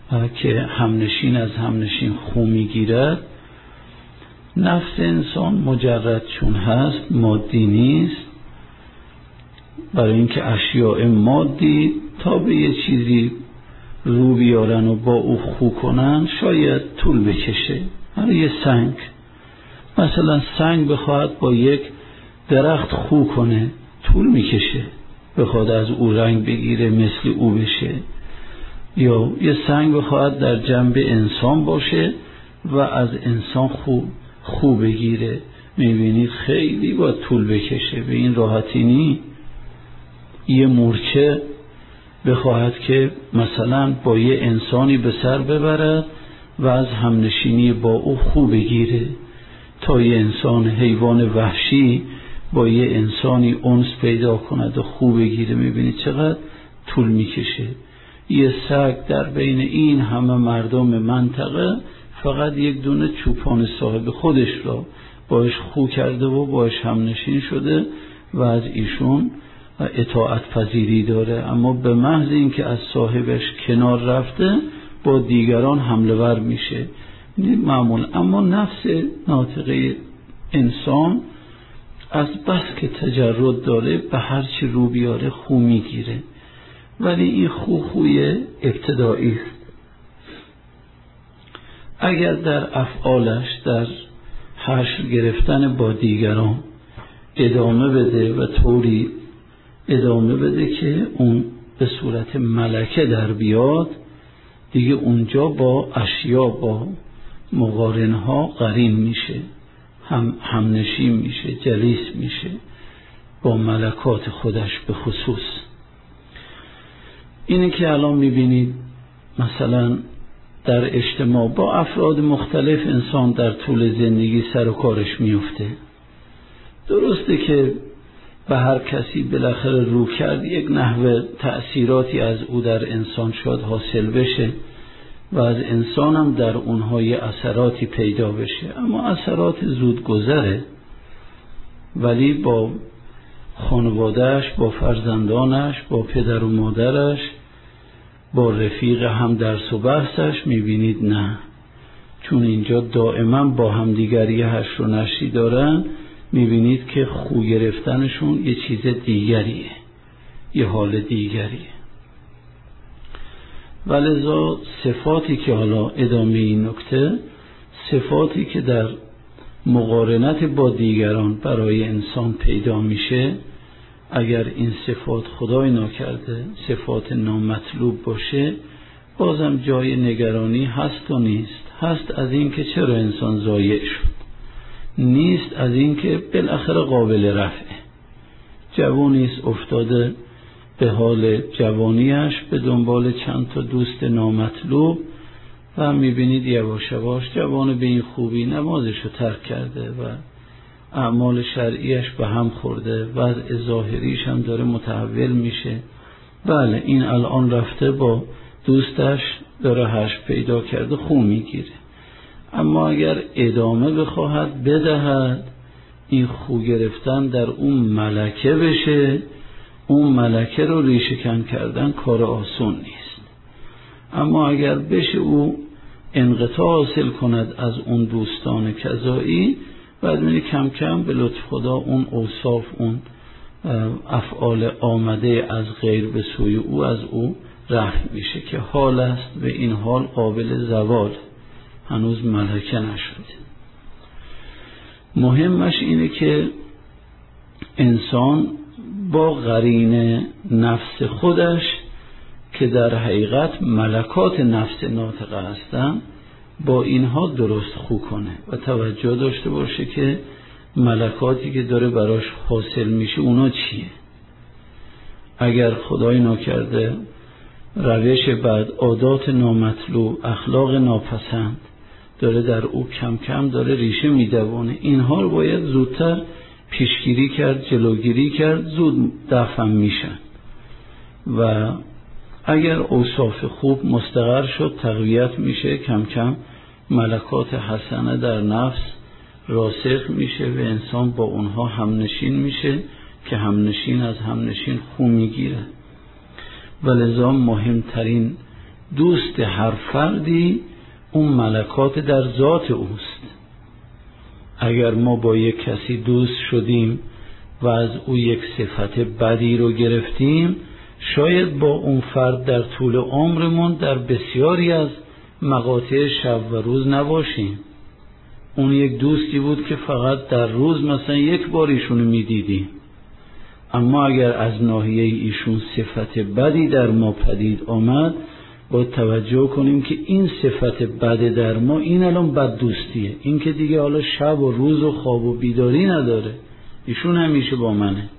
که همنشین از همنشین خو میگیرد. نفس انسان مجرد چون هست مادی نیست، برای اینکه اشیاء مادی تا به یه چیزی رو بیارن و با او خو کنن شاید طول بکشه. برای یه سنگ، مثلا سنگ بخواد با یک درخت خو کنه طول میکشه، بخواد از او رنگ بگیره مثل او بشه. یا یه سنگ بخواد در جنب انسان باشه و از انسان خو خو بگیره، میبینید خیلی با طول بکشه، به این راحتی نی. یه مورچه بخواهد که مثلا با یه انسانی به سر ببرد و از همنشینی با او خو بگیره، تا یه انسان حیوان وحشی با یه انسانی انس پیدا کند و خو بگیره، میبینید چقدر طول میکشه. یه سگ در بین این همه مردم منطقه فقط یک دونه چوپان صاحب خودش را باش خو کرده و باش همنشین شده و از ایشون اطاعت پذیری داره، اما به محض اینکه از صاحبش کنار رفته با دیگران حمله ور میشه معمول. اما نفس ناطقه انسان از بس که تجرد داره به هر چی رو بیاره خو میگیره، ولی این خو خوی ابتدایی است. اگر در افعالش در حشر گرفتن با دیگران ادامه بده و طوری ادامه بده که اون به صورت ملکه در بیاد، دیگه اونجا با اشیا با مقارنها قرین میشه، هم همنشین میشه، جلیس میشه با ملکات خودش به خصوص. اینه که الان میبینید مثلا در اجتماع با افراد مختلف انسان در طول زندگی سر و کارش میفته. درسته که به هر کسی بالاخره رو کرد یک نحوه تأثیراتی از او در انسان شاید حاصل بشه و از انسان هم در اونها یه اثراتی پیدا بشه، اما اثرات زود گذره. ولی با خانوادهش، با فرزندانش، با پدر و مادرش، با رفیق هم درس و بحثش میبینید نه، چون اینجا دائما با هم دیگر یه حشر و نشری دارن، میبینید که خو گرفتنشون یه چیز دیگریه، یه حال دیگریه. ولذا صفاتی که حالا ادامه این نکته، صفاتی که در مقارنت با دیگران برای انسان پیدا میشه، اگر این صفات خدای ناکرده صفات نامطلوب باشه، بازم جای نگرانی هست و نیست. هست از این که چرا انسان ضایع شد، نیست از این که بالاخره قابل رفعه. جوانیست افتاده به حال جوانیش به دنبال چند تا دوست نامطلوب و میبینید یواش یواش جوان به این خوبی نمازش رو ترک کرده و اعمال شرعیش به هم خورده، وضع ظاهریش هم داره متحول میشه. بله این الان رفته با دوستش داره هش پیدا کرده، خون میگیره، اما اگر ادامه بخواهد بدهد این خو گرفتن در اون ملکه بشه، اون ملکه رو ریشه کن کردن کار آسون نیست. اما اگر بشه او انقطاع حاصل کند از اون دوستان کذایی، بعد می‌بینی کم کم به لطف خدا اون اوصاف، اون افعال آمده از غیر به سوی او از او رفع میشه که حال است و این حال قابل زوال، هنوز ملکه نشده. مهمش اینه که انسان با قرین نفس خودش که در حقیقت ملکات نفس ناطقه هستن با اینها درست خو کنه و توجه داشته باشه که ملکاتی که داره براش حاصل میشه اونا چیه. اگر خدای ناکرده روش بعد، عادات نامطلوب، اخلاق ناپسند داره در او کم کم داره ریشه میدوانه، اینها رو باید زودتر پیشگیری کرد، جلوگیری کرد، زود دفع میشن. و اگر اوصاف خوب مستقر شد تقویت میشه، کم کم ملکات حسنه در نفس راسخ میشه و انسان با اونها همنشین میشه که همنشین از همنشین خو میگیره. ولذا مهمترین دوست هر فردی اون ملکات در ذات اوست. اگر ما با یک کسی دوست شدیم و از او یک صفت بدی رو گرفتیم، شاید با اون فرد در طول عمرمون در بسیاری از مقاطع شب و روز نباشیم. اون یک دوستی بود که فقط در روز مثلا یک بار ایشونو میدیدیم، اما اگر از ناحیه ایشون صفت بدی در ما پدید آمد، باید توجه کنیم که این صفت بد در ما این الان بد دوستیه، این که دیگه حالا شب و روز و خواب و بیداری نداره، ایشون همیشه با منه.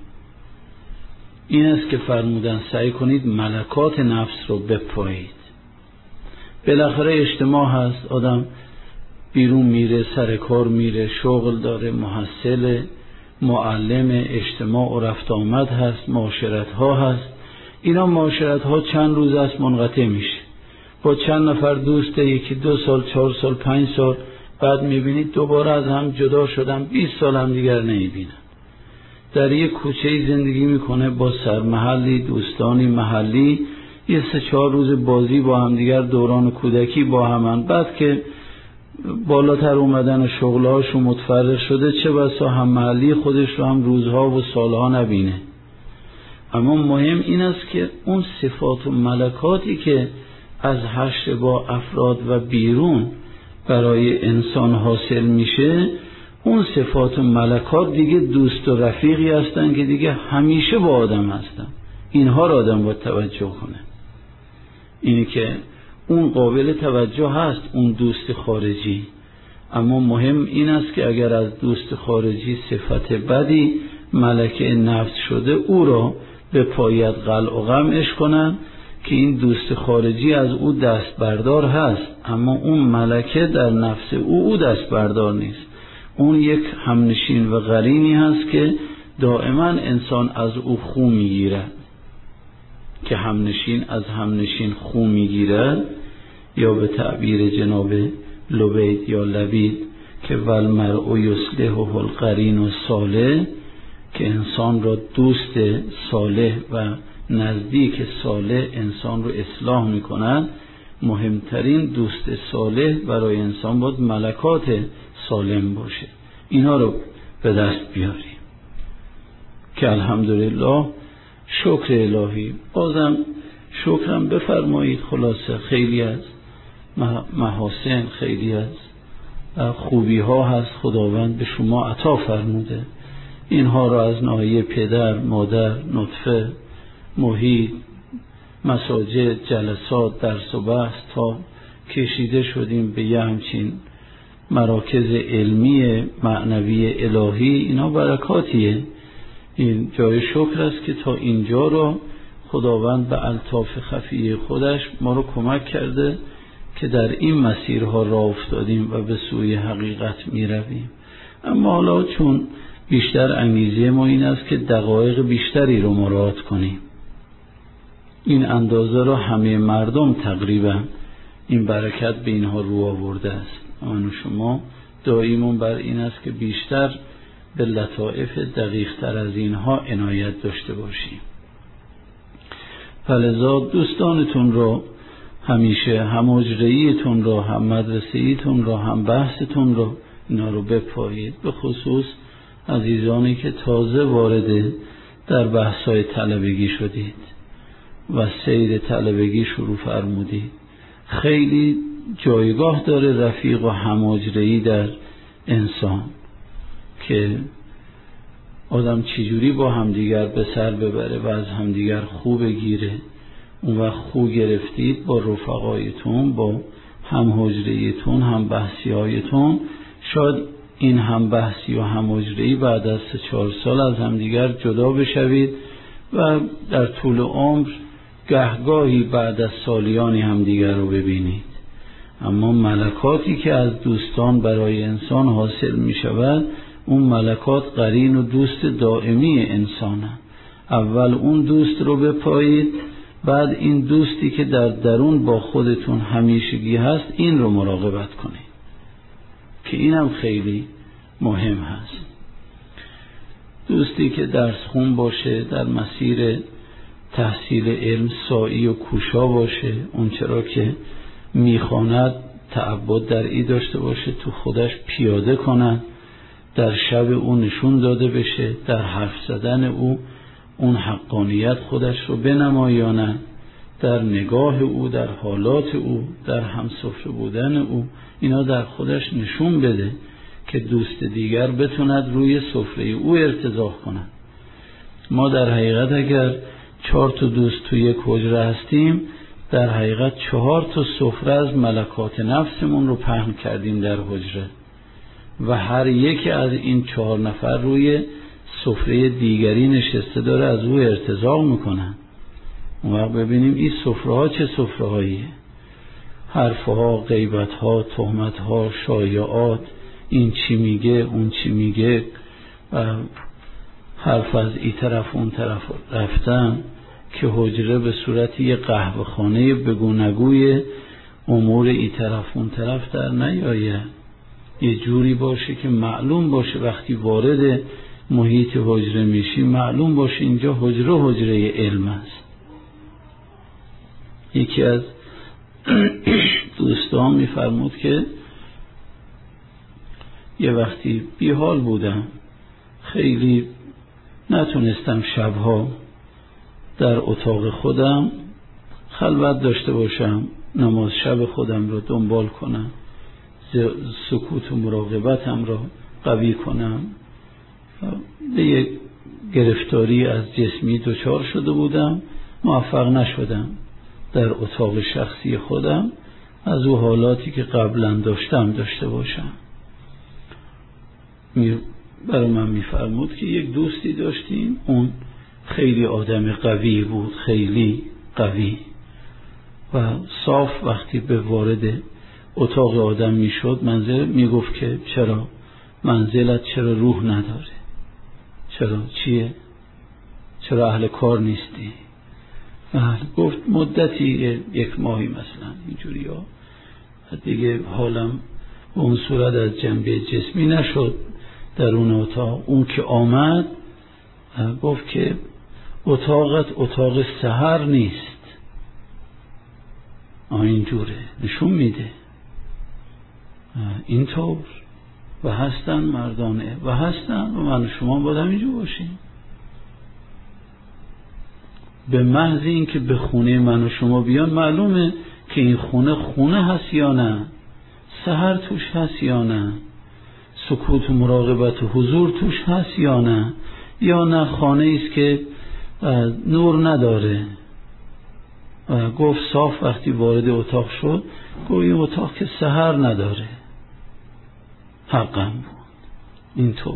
این است که فرمودن سعی کنید ملکات نفس رو بپایید. بالاخره اجتماع هست، آدم بیرون میره، سر کار میره، شغل داره، محصل، معلم، اجتماع و رفت آمد هست، معاشرت ها هست. اینا معاشرت ها چند روز است منقطع میشه، با چند نفر دوسته، یکی دو سال، چهار سال، پنج سال، بعد میبینید دوباره از هم جدا شدن، بیست سال هم دیگر نمیبینن. در یک کوچه زندگی میکنه با سرمحلی، دوستانی محلی، یه سه چهار روز بازی با هم دیگر، دوران کودکی با همن، بعد که بالاتر اومدن و شغلهاش متفرق شده، چه بسا هم محلی خودش رو هم روزها و سالها نبینه. اما مهم این است که اون صفات و ملکاتی که از حشر با افراد و بیرون برای انسان حاصل میشه، اون صفات و ملکات دیگه دوست و رفیقی هستن که دیگه همیشه با آدم هستن. اینها را آدم باید توجه کنه. اینی که اون قابل توجه هست، اون دوست خارجی، اما مهم این است که اگر از دوست خارجی صفت بدی ملکه نفس شده، او را به پایت قلع و قمعش کنن که این دوست خارجی از او دست بردار هست، اما اون ملکه در نفس او او دست بردار نیست. اون یک همنشین و قرینی هست که دائما انسان از او خو میگیرد. که همنشین از همنشین خو میگیرد، یا به تعبیر جناب لبید یا لبید که والمرء یصلحه القرین الصالح، که انسان را دوست صالح و نزدیک صالح انسان رو اصلاح میکند. مهمترین دوست صالح برای انسان باید ملکات سالم باشه. اینا رو به دست بیاریم که الحمدلله شکر الهی. بازم شکرم بفرمایید. خلاصه خیلی از محاسن، خیلی از خوبی ها هست خداوند به شما عطا فرموده. اینها را از ناحیه پدر، مادر، نطفه، محیط، مساجد، جلسات، درس و بحث تا کشیده شدیم به یه همچین مراکز علمی معنوی الهی. اینا برکاتیه. این جای شکر است که تا اینجا را خداوند به الطاف خفی خودش ما رو کمک کرده که در این مسیرها راه افتادیم و به سوی حقیقت می رویم. اما حالا چون بیشتر انگیزه ما این است که دقایق بیشتری رو مراعات کنیم، این اندازه را همه مردم تقریبا این برکت به اینها رو آورده است. اما شما دائیمون بر این است که بیشتر به لطائف دقیق تر از اینها عنایت داشته باشیم. فلذا دوستانتون رو همیشه، هم حجره‌ایتون رو، هم مدرسه‌ایتون رو، هم بحثتون رو، اینا رو بپایید. به خصوص عزیزانی که تازه وارد در بحث‌های طلبگی شدید و سیر طلبگی شروع فرمودید، خیلی جایگاه داره رفیق و هماجره‌ای در انسان که آدم چجوری با همدیگر به سر ببره و از همدیگر خوب بگیره. اون وقت خوب گرفتید با رفقایتون، با هم حجره‌ایتون، هم بحثی‌هایتون، شاید این هم بحثی و هم حجره‌ای بعد از سه چهار سال از همدیگر جدا بشوید و در طول عمر گهگاهی بعد از سالیانی همدیگر رو ببینید. اما ملکاتی که از دوستان برای انسان حاصل می شود، اون ملکات قرین و دوست دائمی انسانه. اول اون دوست رو بپایید، بعد این دوستی که در درون با خودتون همیشگی هست این رو مراقبت کنید که اینم خیلی مهم هست. دوستی که درس خون باشه، در مسیر تحصیل علم سائی و کوشا باشه، اون چرا که میخواند تعبد در ای داشته باشه، تو خودش پیاده کند، در شب او نشون داده بشه، در حرف زدن او اون حقانیت خودش رو بنمایاند، در نگاه او، در حالات او، در همسفره بودن او، اینا در خودش نشون بده که دوست دیگر بتوند روی سفره او ارتضاع کند. ما در حقیقت اگر چهار تا دوست تو یک حجره هستیم، در حقیقت چهار تا سفره از ملکات نفسمون رو پهن کردیم در حجره و هر یکی از این چهار نفر روی سفره دیگری نشسته داره از او ارتضاع میکنن. اون وقت ببینیم این سفره ها چه سفره هاییه، حرف ها، غیبت ها، تهمت ها، شایعات، این چی میگه، اون چی میگه، و حرف از این طرف اون طرف رفتن که حجره به صورت یه قهوه خانه بگو نگوی امور این طرف اون طرف در نیاید، یه جوری باشه که معلوم باشه وقتی وارد محیط حجره میشی معلوم باشه اینجا حجره حجره علم است. یکی از دوستان میفرمود که یه وقتی بیحال بودم، خیلی نتونستم شبها در اتاق خودم خلوت داشته باشم، نماز شب خودم رو دنبال کنم، سکوت و مراقبتم را قوی کنم. به یک گرفتاری از جسمی دچار شده بودم، موفق نشدم در اتاق شخصی خودم از او حالاتی که قبلا داشتم داشته باشم. برای من میفرمود که یک دوستی داشتیم، اون خیلی آدم قوی بود، خیلی قوی و صاف وقتی به وارد اتاق آدم میشد منزل میگفت که چرا منزلت چرا روح نداره، چرا چیه، چرا اهل کار نیستی؟ گفت مدتی یک ماهی مثلا اینجوری ها دیگه حالم به اون صورت از جنبه جسمی نشد در اون اتاق. اون که آمد گفت که اتاقت اتاق سحر نیست. آه اینجوره نشون میده اینطور و هستن مردانه و هستن و من و شما باید همینجور باشیم. به محض این که به خونه من و شما بیان معلومه که این خونه خونه هست یا نه، سحر توش هست یا نه، سکوت و مراقبت و حضور توش هست یا نه، یا نه خانه ایست که نور نداره. و گفت صاف وقتی وارد اتاق شد گفت این اتاق که سحر نداره. حقم بود اینطور.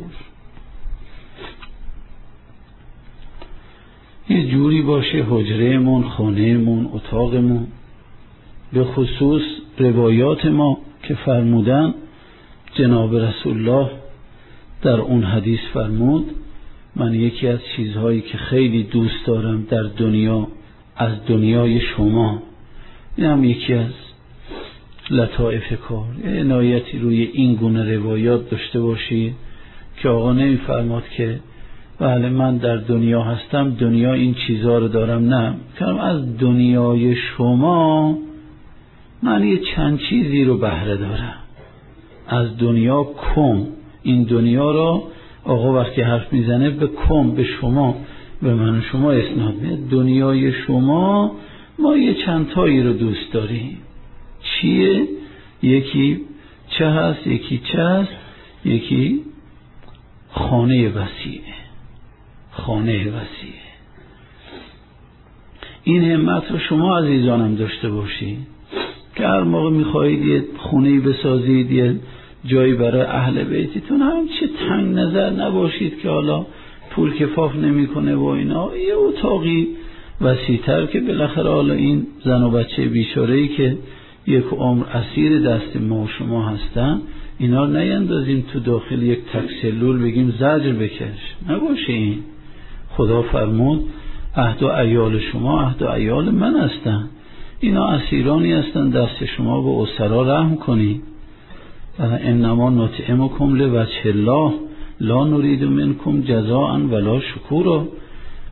یه جوری باشه حجرهمون، خانهمون، اتاقمون. به خصوص روایات ما که فرمودن، جناب رسول الله در اون حدیث فرمود من یکی از چیزهایی که خیلی دوست دارم در دنیا از دنیای شما، این هم یکی از لطائف کار، عنایتی روی این گونه روایات داشته باشید که آقا نمی فرماد که بله من در دنیا هستم دنیا این چیزها رو دارم، نه کنم از دنیای شما من یه چند چیزی رو بهره دارم. از دنیا کم، این دنیا رو آقا وقتی حرف میزنه به کم، به شما، به من و شما اسناد میاد. دنیای شما ما یه چند تایی رو دوست داریم. چیه؟ یکی چه هست، یکی چه هست، یکی خانه وسیعه، خانه وسیعه. این همت رو شما عزیزانم داشته باشید که هر موقع میخواهید یه خونه‌ای بسازید، یه جایی برای اهل بیتتون، هم چه تنگ نظر نباشید که حالا پول کفاف نمیکنه و اینا، یه اتاقی وسیع‌تر که بالاخره حالا این زن و بچه بیچاره‌ای که یک عمر اسیر دست ما و شما هستن، اینا رو نیندازیم تو داخل یک تکسلول بگیم زجر بکش، نباشه. این خدا فرمود عهد و عیال شما عهد و عیال من هستن، اینا اسیرانی هستن، دست شما به اسرا رحم کنید. انما نطعمکم لوجه الله لا نريد منکم جزاء ولا شکورا.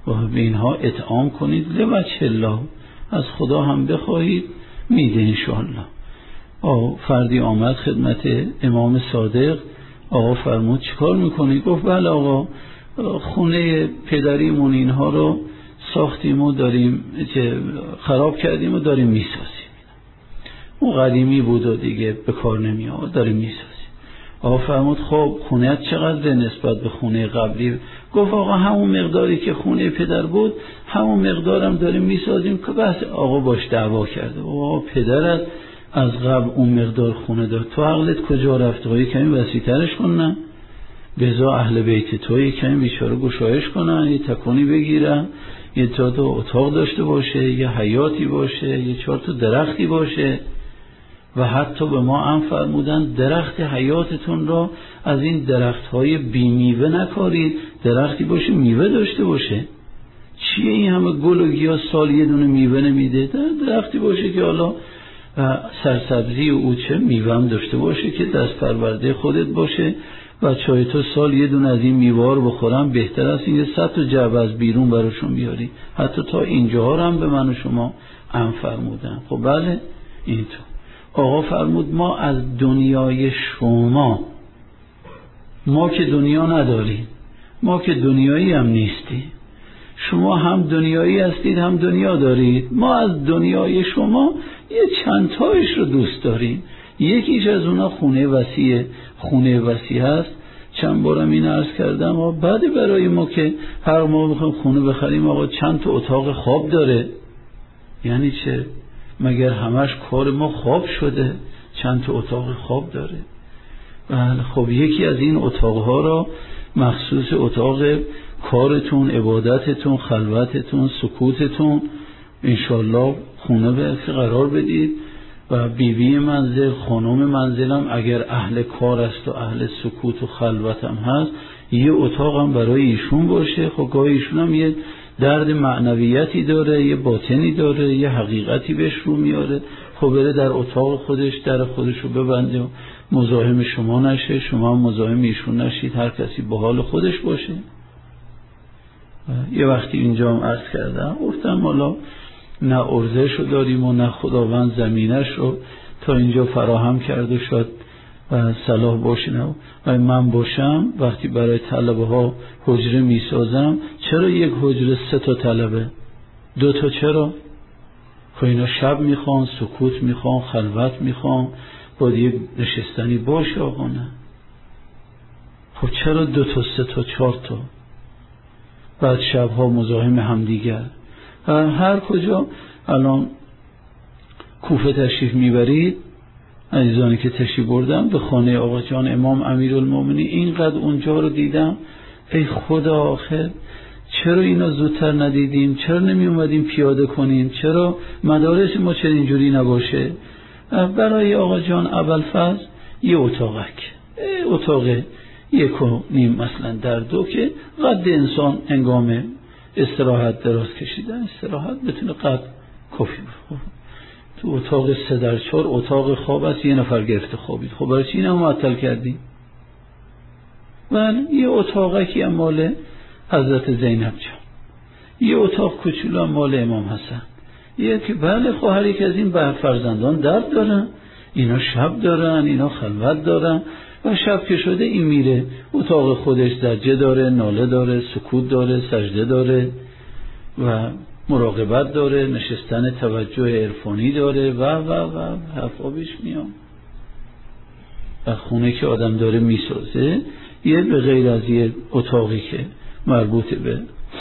و به اینها اطعام کنید لوجه الله، از خدا هم بخواهید میده انشاءالله. آه فردی آمد خدمت امام صادق، آقا فرمود چیکار میکنی؟ گفت بله آقا، خونه پدریمون اینها رو ساختیم و داریم که خراب کردیم و داریم میسازیم. اون قدیمی بود و دیگه به کار نمی آمد، داریم میسازیم. آقا فرمود خب خونه‌ات چقدر نسبت به خونه قبلی؟ گفت آقا همون مقداری که خونه پدر بود همون مقدارم داریم میسازیم. که بس آقا باش دعوا کرده، آقا پدرت از قبل اون مقدار خونه داد، تو عقلت کجا رفت؟ آقا کمی وسیع‌ترش کنن، بذار اهل بیت توی کمی بیچاره گشایش کنن، یه تکونی بگیرن، یه چهار تا اتاق داشته باشه، یه حیاتی باشه، یه چهار تا درختی باشه. و حتی به ما هم فرمودن درخت حیاتتون را از این درخت‌های بی میوه نکارید، درختی باشه میوه داشته باشه. چیه این همه گل و گیاه سال یه دونه میوه نمیده؟ درختی باشه که حالا سرسبزی و اوچه میوه هم داشته باشه که دست پرورده خودت باشه. بچهای تو سال یه دونه از این میوه رو بخورن، بهتر است این صد تا جعبه از بیرون براشون بیاری. حتی تا اینجاها هم به من و شما هم فرمودن. خب بله اینطور. آقا فرمود ما از دنیای شما، ما که دنیا نداریم، ما که دنیایی هم نیستیم، شما هم دنیایی هستید هم دنیا دارید، ما از دنیای شما یه چند تایش رو دوست داریم. یکیش از اونا خونه وسیع، خونه وسیع هست. چند بارم این عرض کردم آقا بعد برای ما که هر ما بخوایم خونه بخریم آقا چند تا اتاق خواب داره. یعنی چه؟ مگر همش کار ما خواب شده؟ چند تا اتاق خواب داره. بله خب یکی از این اتاقها را مخصوص اتاق کارتون، عبادتتون، خلوتتون، سکوتتون انشالله خونه به قرار بدید. و بیوی منزل، خانم منزلم اگر اهل کار است و اهل سکوت و خلوت هم هست، یه اتاق هم برای ایشون باشه. خب گاهی ایشون هم یه درد معنویتی داره، یه باطنی داره، یه حقیقتی بهش رو میاره. خب بره در اتاق خودش در خودش رو ببنده و مزاحم شما نشه، شما هم مزاحم ایشون نشید، هر کسی به حال خودش باشه. یه وقتی اینجا هم عرض کردم گفتم حالا نه ارزش رو داریم و نه خداوند زمینش رو تا اینجا فراهم کرده شد و صلاح باشه. نه و من باشم وقتی برای طلبه ها حجره می سازم، چرا یک حجره سه تا طلبه؟ دو تا چرا؟ خب اینا شب میخوان، سکوت میخوان، خلوت میخوان، باید یک نشستنی باشه آقا. نه خب چرا دو تا سه تا چهار تا؟ بعد شبها مزاحم همدیگر. هر کجا الان کوفه تشریف میبرید، عزیزانی که تشریف بردم به خانه آقا جان امام امیرالمومنین، اینقدر اونجا رو دیدم ای خدا آخر چرا اینا زودتر ندیدیم؟ چرا نمی اومدیم پیاده کنیم؟ چرا مدارس ما چرا اینجوری نباشه؟ برای آقا جان ابوالفضل یه اتاقک، اتاق یک و نیم مثلا در دو که قد انسان هنگام استراحت دراز کشیدن استراحت بتونه قد کافی بخوره. تو اتاق سه در چهار اتاق خواب است، یه نفر گرفته خوابید. خب برای چی اینو معطل کردی؟ بله یه اتاقکی هم مال حضرت زینب جان، یه اتاق کوچولو هم مال امام حسن، یه که بله خب هر یک از این به فرزندان درد دارن، اینا شب دارن، اینا خلوت دارن و شب که شده این میره اتاق خودش زجه داره، ناله داره، سکوت داره، سجده داره و مراقبت داره، نشستن توجه عرفانی داره و و و حرفا بیش میام. و خونه که آدم داره میسازه یه به غیر از یه اتاقی که مربوط به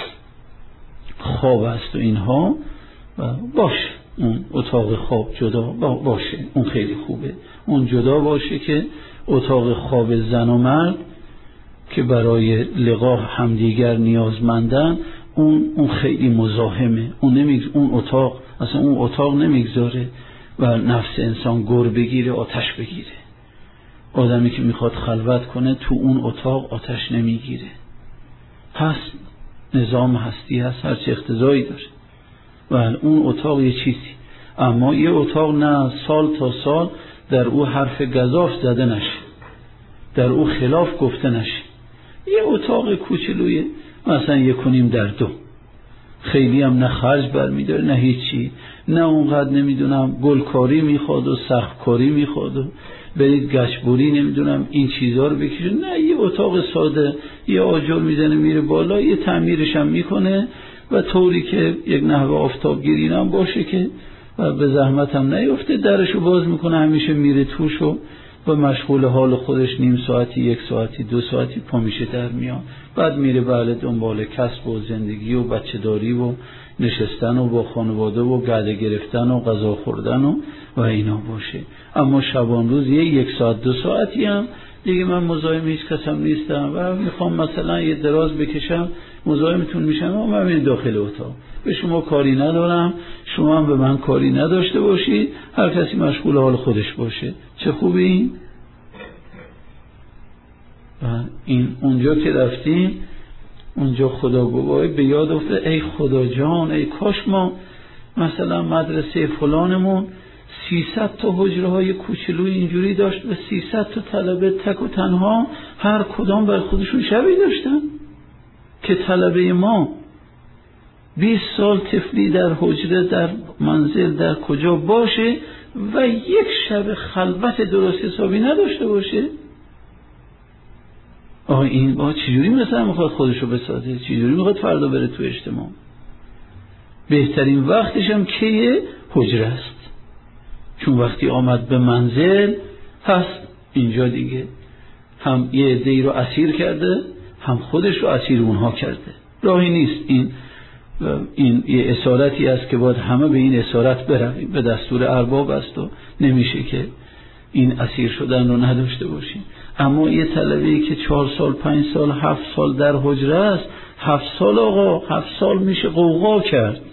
خواب است و اینها و باشه، اون اتاق خواب جدا باشه، اون خیلی خوبه، اون جدا باشه که اتاق خواب زن و مرد که برای لقا همدیگر نیازمندن اون اون خیلی مزاحمه، اون نمیگذاره، اون اتاق اصلا اون اتاق نمیگذاره و نفس انسان گر بگیره، آتش بگیره. آدمی که میخواد خلوت کنه تو اون اتاق آتش نمیگیره. هست نظام هستی هست، هر چه اقتضایی داره و اون اتاق یه چیزی. اما یه اتاق نه سال تا سال در او حرف گزاف زده نشه، در او خلاف گفته نشه. یه اتاق کوچولوی مثلا یک کنیم در دو خیلی هم نه خرج برمیداره نه هیچی، نه اونقدر نمیدونم گلکاری میخواد و سختکاری میخواد و برید گچبوری نمیدونم این چیزها رو بکشه، نه یه اتاق ساده یه آجر میزنه میره بالا، یه تعمیرش هم میکنه و طوری که یک نحوه آفتابگیری هم باشه که و به زحمت هم نیفته، درشو باز میکنه همیشه میره توش و و مشغول حال خودش نیم ساعتی یک ساعتی دو ساعتی پا میشه در میاد، بعد میره بله دنبال کسب و زندگی و بچه داری و نشستن و با خانواده و گرده گرفتن و غذا خوردن و و اینا باشه. اما شبان روز یه یک ساعت دو ساعتی هم دیگه من مزاحم هیچ کسم نیستم و میخوام مثلا یه دراز بکشم مزاحمتون میشم و من میرم داخل اتاق، به شما کاری ندارم، شما هم به من کاری نداشته باشید، هر کسی مشغول حال خودش باشه. چه خوبی این؟ و این اونجا که رفتیم اونجا خدا گواهی به یاد افته ای خدا جان، ای کاش ما مثلا مدرسه فلانمون سیصد تا حجره های کوچولوی اینجوری داشت و سیصد تا طلبه تک و تنها هر کدام بر خودشون شبی داشتن، که طلبه ما بیست سال طفلی در حجره در منزل در کجا باشه و یک شب خلوت درست حسابی نداشته باشه. آه این با چجوری مثلا میخواد خودشو بسازه، چجوری میخواد فردا بره تو اجتماع؟ بهترین وقتش هم کیه؟ حجره است، چون وقتی آمد به منزل هست اینجا دیگه هم یه عده‌ای رو اسیر کرده هم خودش رو اسیر اونها کرده، راهی نیست. این این یه اسارتی است که باید همه به این اسارت برویم، به دستور ارباب است و نمیشه که این اسیر شدن رو نداشته باشیم. اما یه طلبه‌ای که چهار سال پنج سال هفت سال در حجره است، هفت سال آقا هفت سال میشه قوقا کرد.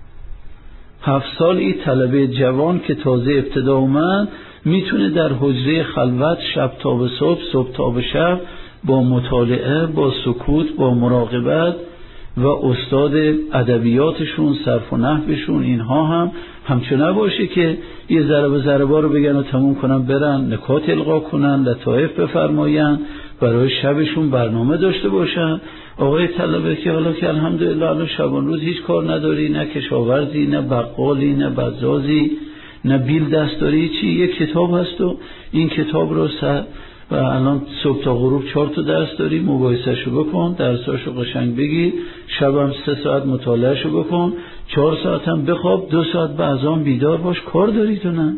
هفت سال این طلبه جوان که تازه ابتدا اومد میتونه در حجره خلوت شب تا به صبح صبح تا به شب با مطالعه با سکوت با مراقبت و استاد ادبیاتشون صرف و نحوشون اینها هم همچون نباشه که یه ضربه ضربا رو بگن و تموم کنن برن نکات القا کنن لطایف بفرماین برای شبشون برنامه داشته باشن. آقای طلبه که حالا که الحمدلله الان شبان روز هیچ کار نداری، نه کشاورزی نه بقالی نه بزازی نه بیل دستاری، چی یک کتاب هست و این کتاب رو سر و الان صبح تا غروب چهار تا درس داری، مباحثه‌شو بکن، درساشو قشنگ بگیر، شبم سه ساعت مطالعه‌شو بکن، چهار ساعت هم بخواب، دو ساعت بعد از بیدار باش. کار داری تو نه؟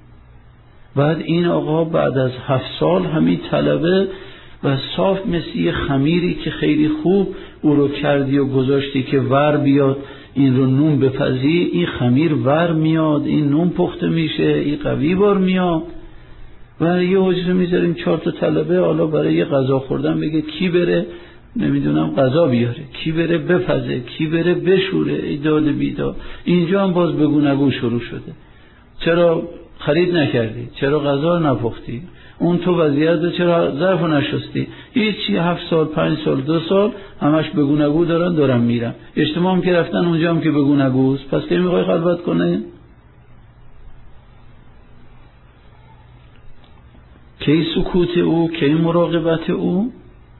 بعد این آقا بعد از هفت سال همین طلبه و صاف مثل یه خمیری که خیلی خوب او رو کردی و گذاشتی که ور بیاد این رو نون بپزی، این خمیر ور میاد، این نون پخته میشه، این قوی بار میاد و یه حجره میذاریم چهار تا طلبه حالا برای یه غذا خوردن بگه کی بره نمیدونم غذا بیاره، کی بره بپزه، کی بره بشوره، ای داد بیداد. اینجا هم باز بگو نگو شروع شده، چرا خرید نکردی، چرا غذا نپختی، اون تو وضعیت چرا ظرفو نشستی، هیچی. هفت سال پنج سال دو سال همش بگو نگو دارن دارن میرن. اجتماع هم که رفتن اونجا هم که بگو نگوست، پس که میخوای خلوت کنه؟ کی سکوت او، کی مراقبت او؟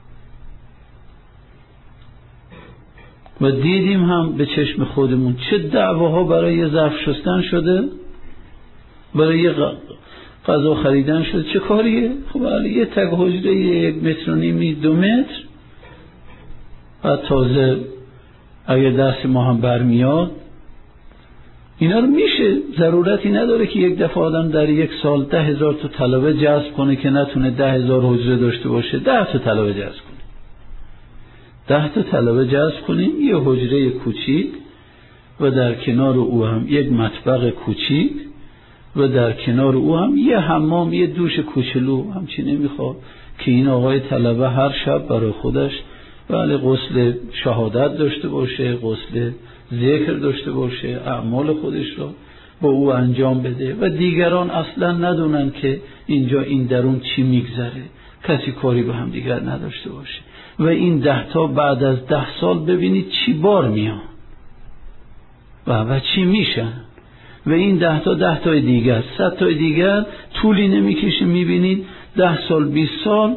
و دیدیم هم به چشم خودمون چه دعواها برای ظرف شستن شده، برای غذا خریدن شده. چه کاریه؟ خب یه تک حجره یک متر و نیمی دو متر و تازه اگه دست ما هم برمیاد اینا رو میشه، ضرورتی نداره که یک دفعه آدم در یک سال ده هزار تا طلبه جذب کنه که نتونه ده هزار حجره داشته باشه. ده تا طلبه جذب کنه، ده تا طلبه جذب کنیم، یه حجره کوچیک و در کنار او هم یک مطبخ کوچیک و در کنار او هم یه حمام یه دوش کوچولو. همچین نمیخواد که این آقای طلبه هر شب برای خودش بله غسل شهادت داشته باشه، غسل ذکر داشته باشه، اعمال خودش رو با او انجام بده و دیگران اصلا ندونن که اینجا این درون چی میگذره، کسی کاری به هم دیگر نداشته باشه. و این ده تا بعد از ده سال ببینید چی بار میان و و چی میشن و این ده تا ده تای دیگر صد تای دیگر طولی نمیکشه. میبینید ده سال بیست سال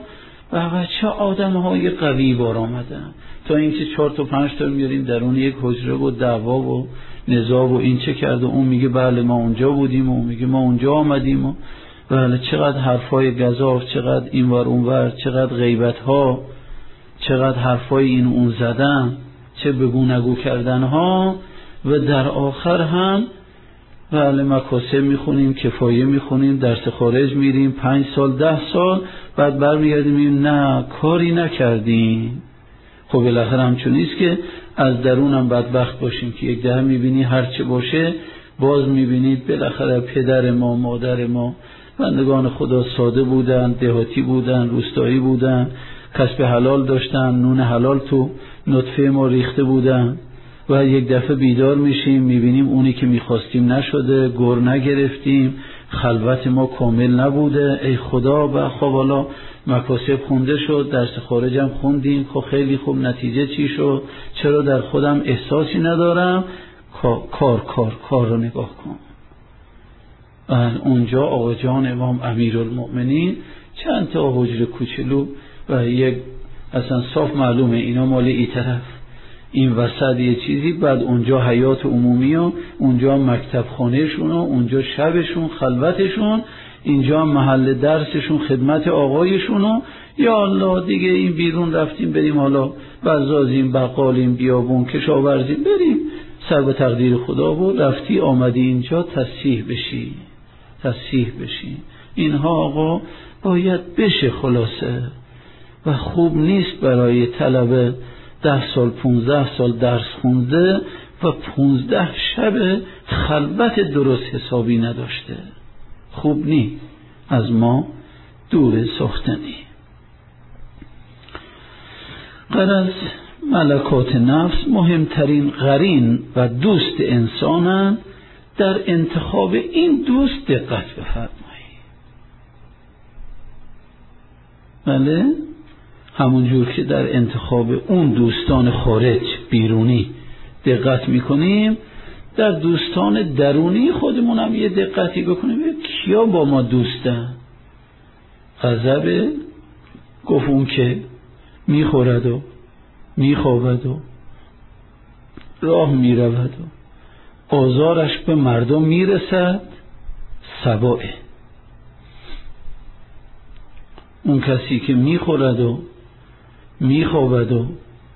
و چه آدم های قوی بار آمدن، تا اینکه چهار تا پنج تا میاریم درون یک حجره و دعوا و نزاع و این چه کرده، اون میگه بله ما اونجا بودیم و اون میگه ما اونجا آمدیم و بله چقدر حرفای گزاف، چقدر اینور اونور، چقدر غیبت ها، چقدر حرفای این اون زدن، چه بگو نگو کردن ها. و در آخر هم بله مکاسب میخونیم، کفایه میخونیم، درس خارج میریم پنج سال ده سال، بعد برمیگردیم میگیم نه کاری نکردیم. خب بالاخره همچون نیست که از درونم بدبخت باشیم که یک ده میبینی هرچه باشه باز میبینید بالاخره پدر ما مادر ما بندگان خدا ساده بودن، دهاتی بودن، روستایی بودن، کسب حلال داشتن، نون حلال تو نطفه ما ریخته بودن و یک دفعه بیدار میشیم میبینیم اونی که میخواستیم نشده، گر نگرفتیم، خلوت ما کامل نبوده. ای خدا و خب حالا مکاسب خونده شد، درس خارجم خوندیم، خب خیلی خوب، نتیجه چی شد؟ چرا در خودم احساسی ندارم؟ کار کار کار رو نگاه کن. اونجا آقا جان امام امیرالمؤمنین چند تا حجره کوچولو و یک اصلا صاف معلومه اینا مال ای طرف، این وسط یه چیزی، بعد اونجا حیات عمومی و اونجا مکتب خانهشون و اونجا شبشون خلوتشون، اینجا محل درسشون خدمت آقایشون و یا الله دیگه این بیرون رفتیم بریم حالا بزازیم بقالیم بیابون کشاورزیم بریم سر به تقدیر خدا و رفتی آمدی اینجا تصحیح بشی تصحیح بشی. اینها آقا باید بشه خلاصه و خوب نیست برای طلبه ده سال پونزده سال درس خونده و پونزده شب خلوت درست حسابی نداشته. خوب نی، از ما دور ساختنی. غرض ملکات نفس مهمترین قرین و دوست انسانند. در انتخاب این دوست دقت بفرمایید. بله همون جور که در انتخاب اون دوستان خارج بیرونی دقت میکنیم، در دوستان درونی خودمون هم یه دقتی بکنیم کیا با ما دوستن. غضب گفت اون که میخورد و میخوابد و راه میرود و آزارش به مردم میرسد سبائه. اون کسی که میخورد و میخوابد و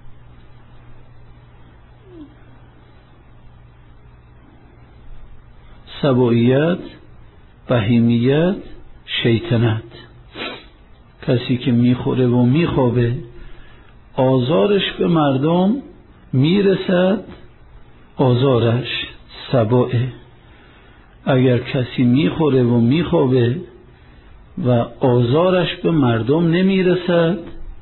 سبائیت، بهیمیت، شیطنت. کسی که میخوره و میخوابه آزارش به مردم میرسد آزارش سبائه. اگر کسی میخوره و میخوابه و آزارش به مردم نمیرسد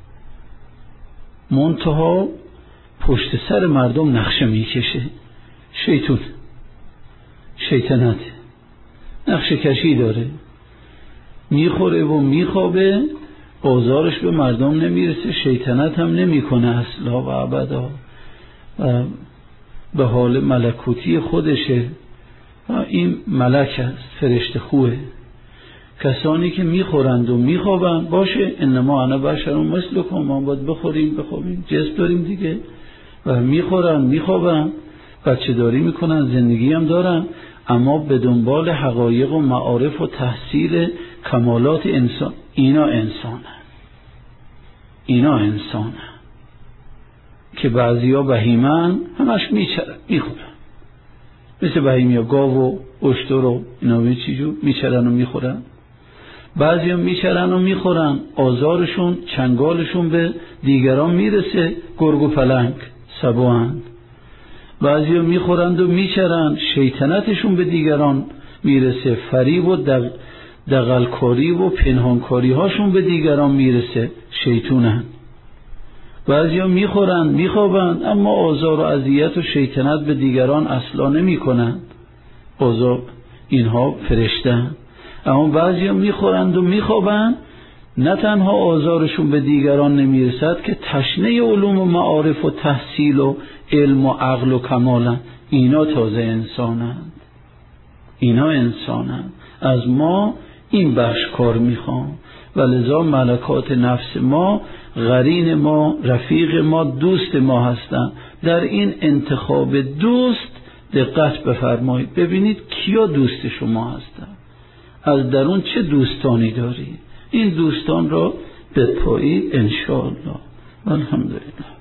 منتها پشت سر مردم نقشه میکشه، شیطان شیطنت نقشه کشی داره، میخوره و میخوابه آزارش به مردم نمیرسه، شیطنت هم نمیکنه اصلا و ابدا و به حال ملکوتی خودشه و این ملک است، فرشته خوه. کسانی که میخورند و میخوابند باشه انما انا بشرون مثلکم، ما باید بخوریم بخوابیم جسم داریم دیگه و میخورند میخوابند بچه داری میکنن زندگی هم دارن، اما به دنبال حقایق و معارف و تحصیل کمالات انسان. اینا انسانن اینا انسانن که بعضیا بهیمن همش میچرن میخورن، مثل بهیمیا گاو و اشتر و اینا به چیجور میچرن و میخورن. بعضیا میچرن و میخورن آزارشون چنگالشون به دیگران میرسه، گرگ و پلنگ سبوند. بعضیا میخورند و میچرن شیطنتشون به دیگران میرسه، فریب و دغ... دغلکاری و پنهانکاری هاشون به دیگران میرسه، شیطونن. بعضیا میخورند میخوابند اما آزار و اذیت و شیطنت به دیگران اصلا نمی کنند، آزار اینها فرشتن. اما بعضیا میخورند و میخوابند نه تنها آزارشون به دیگران نمیرسد که تشنه علوم و معارف و تحصیل و علم و عقل و کمالن. اینا تازه انسانند اینا انسانند. از ما این بخش کار میخوام و لذا ملکات نفس ما قرین ما، رفیق ما، دوست ما هستند. در این انتخاب دوست دقت بفرمایید، ببینید کیا دوست شما هستند، از درون چه دوستانی دارید، این دوستان را بپایید انشاءالله. الحمدلله.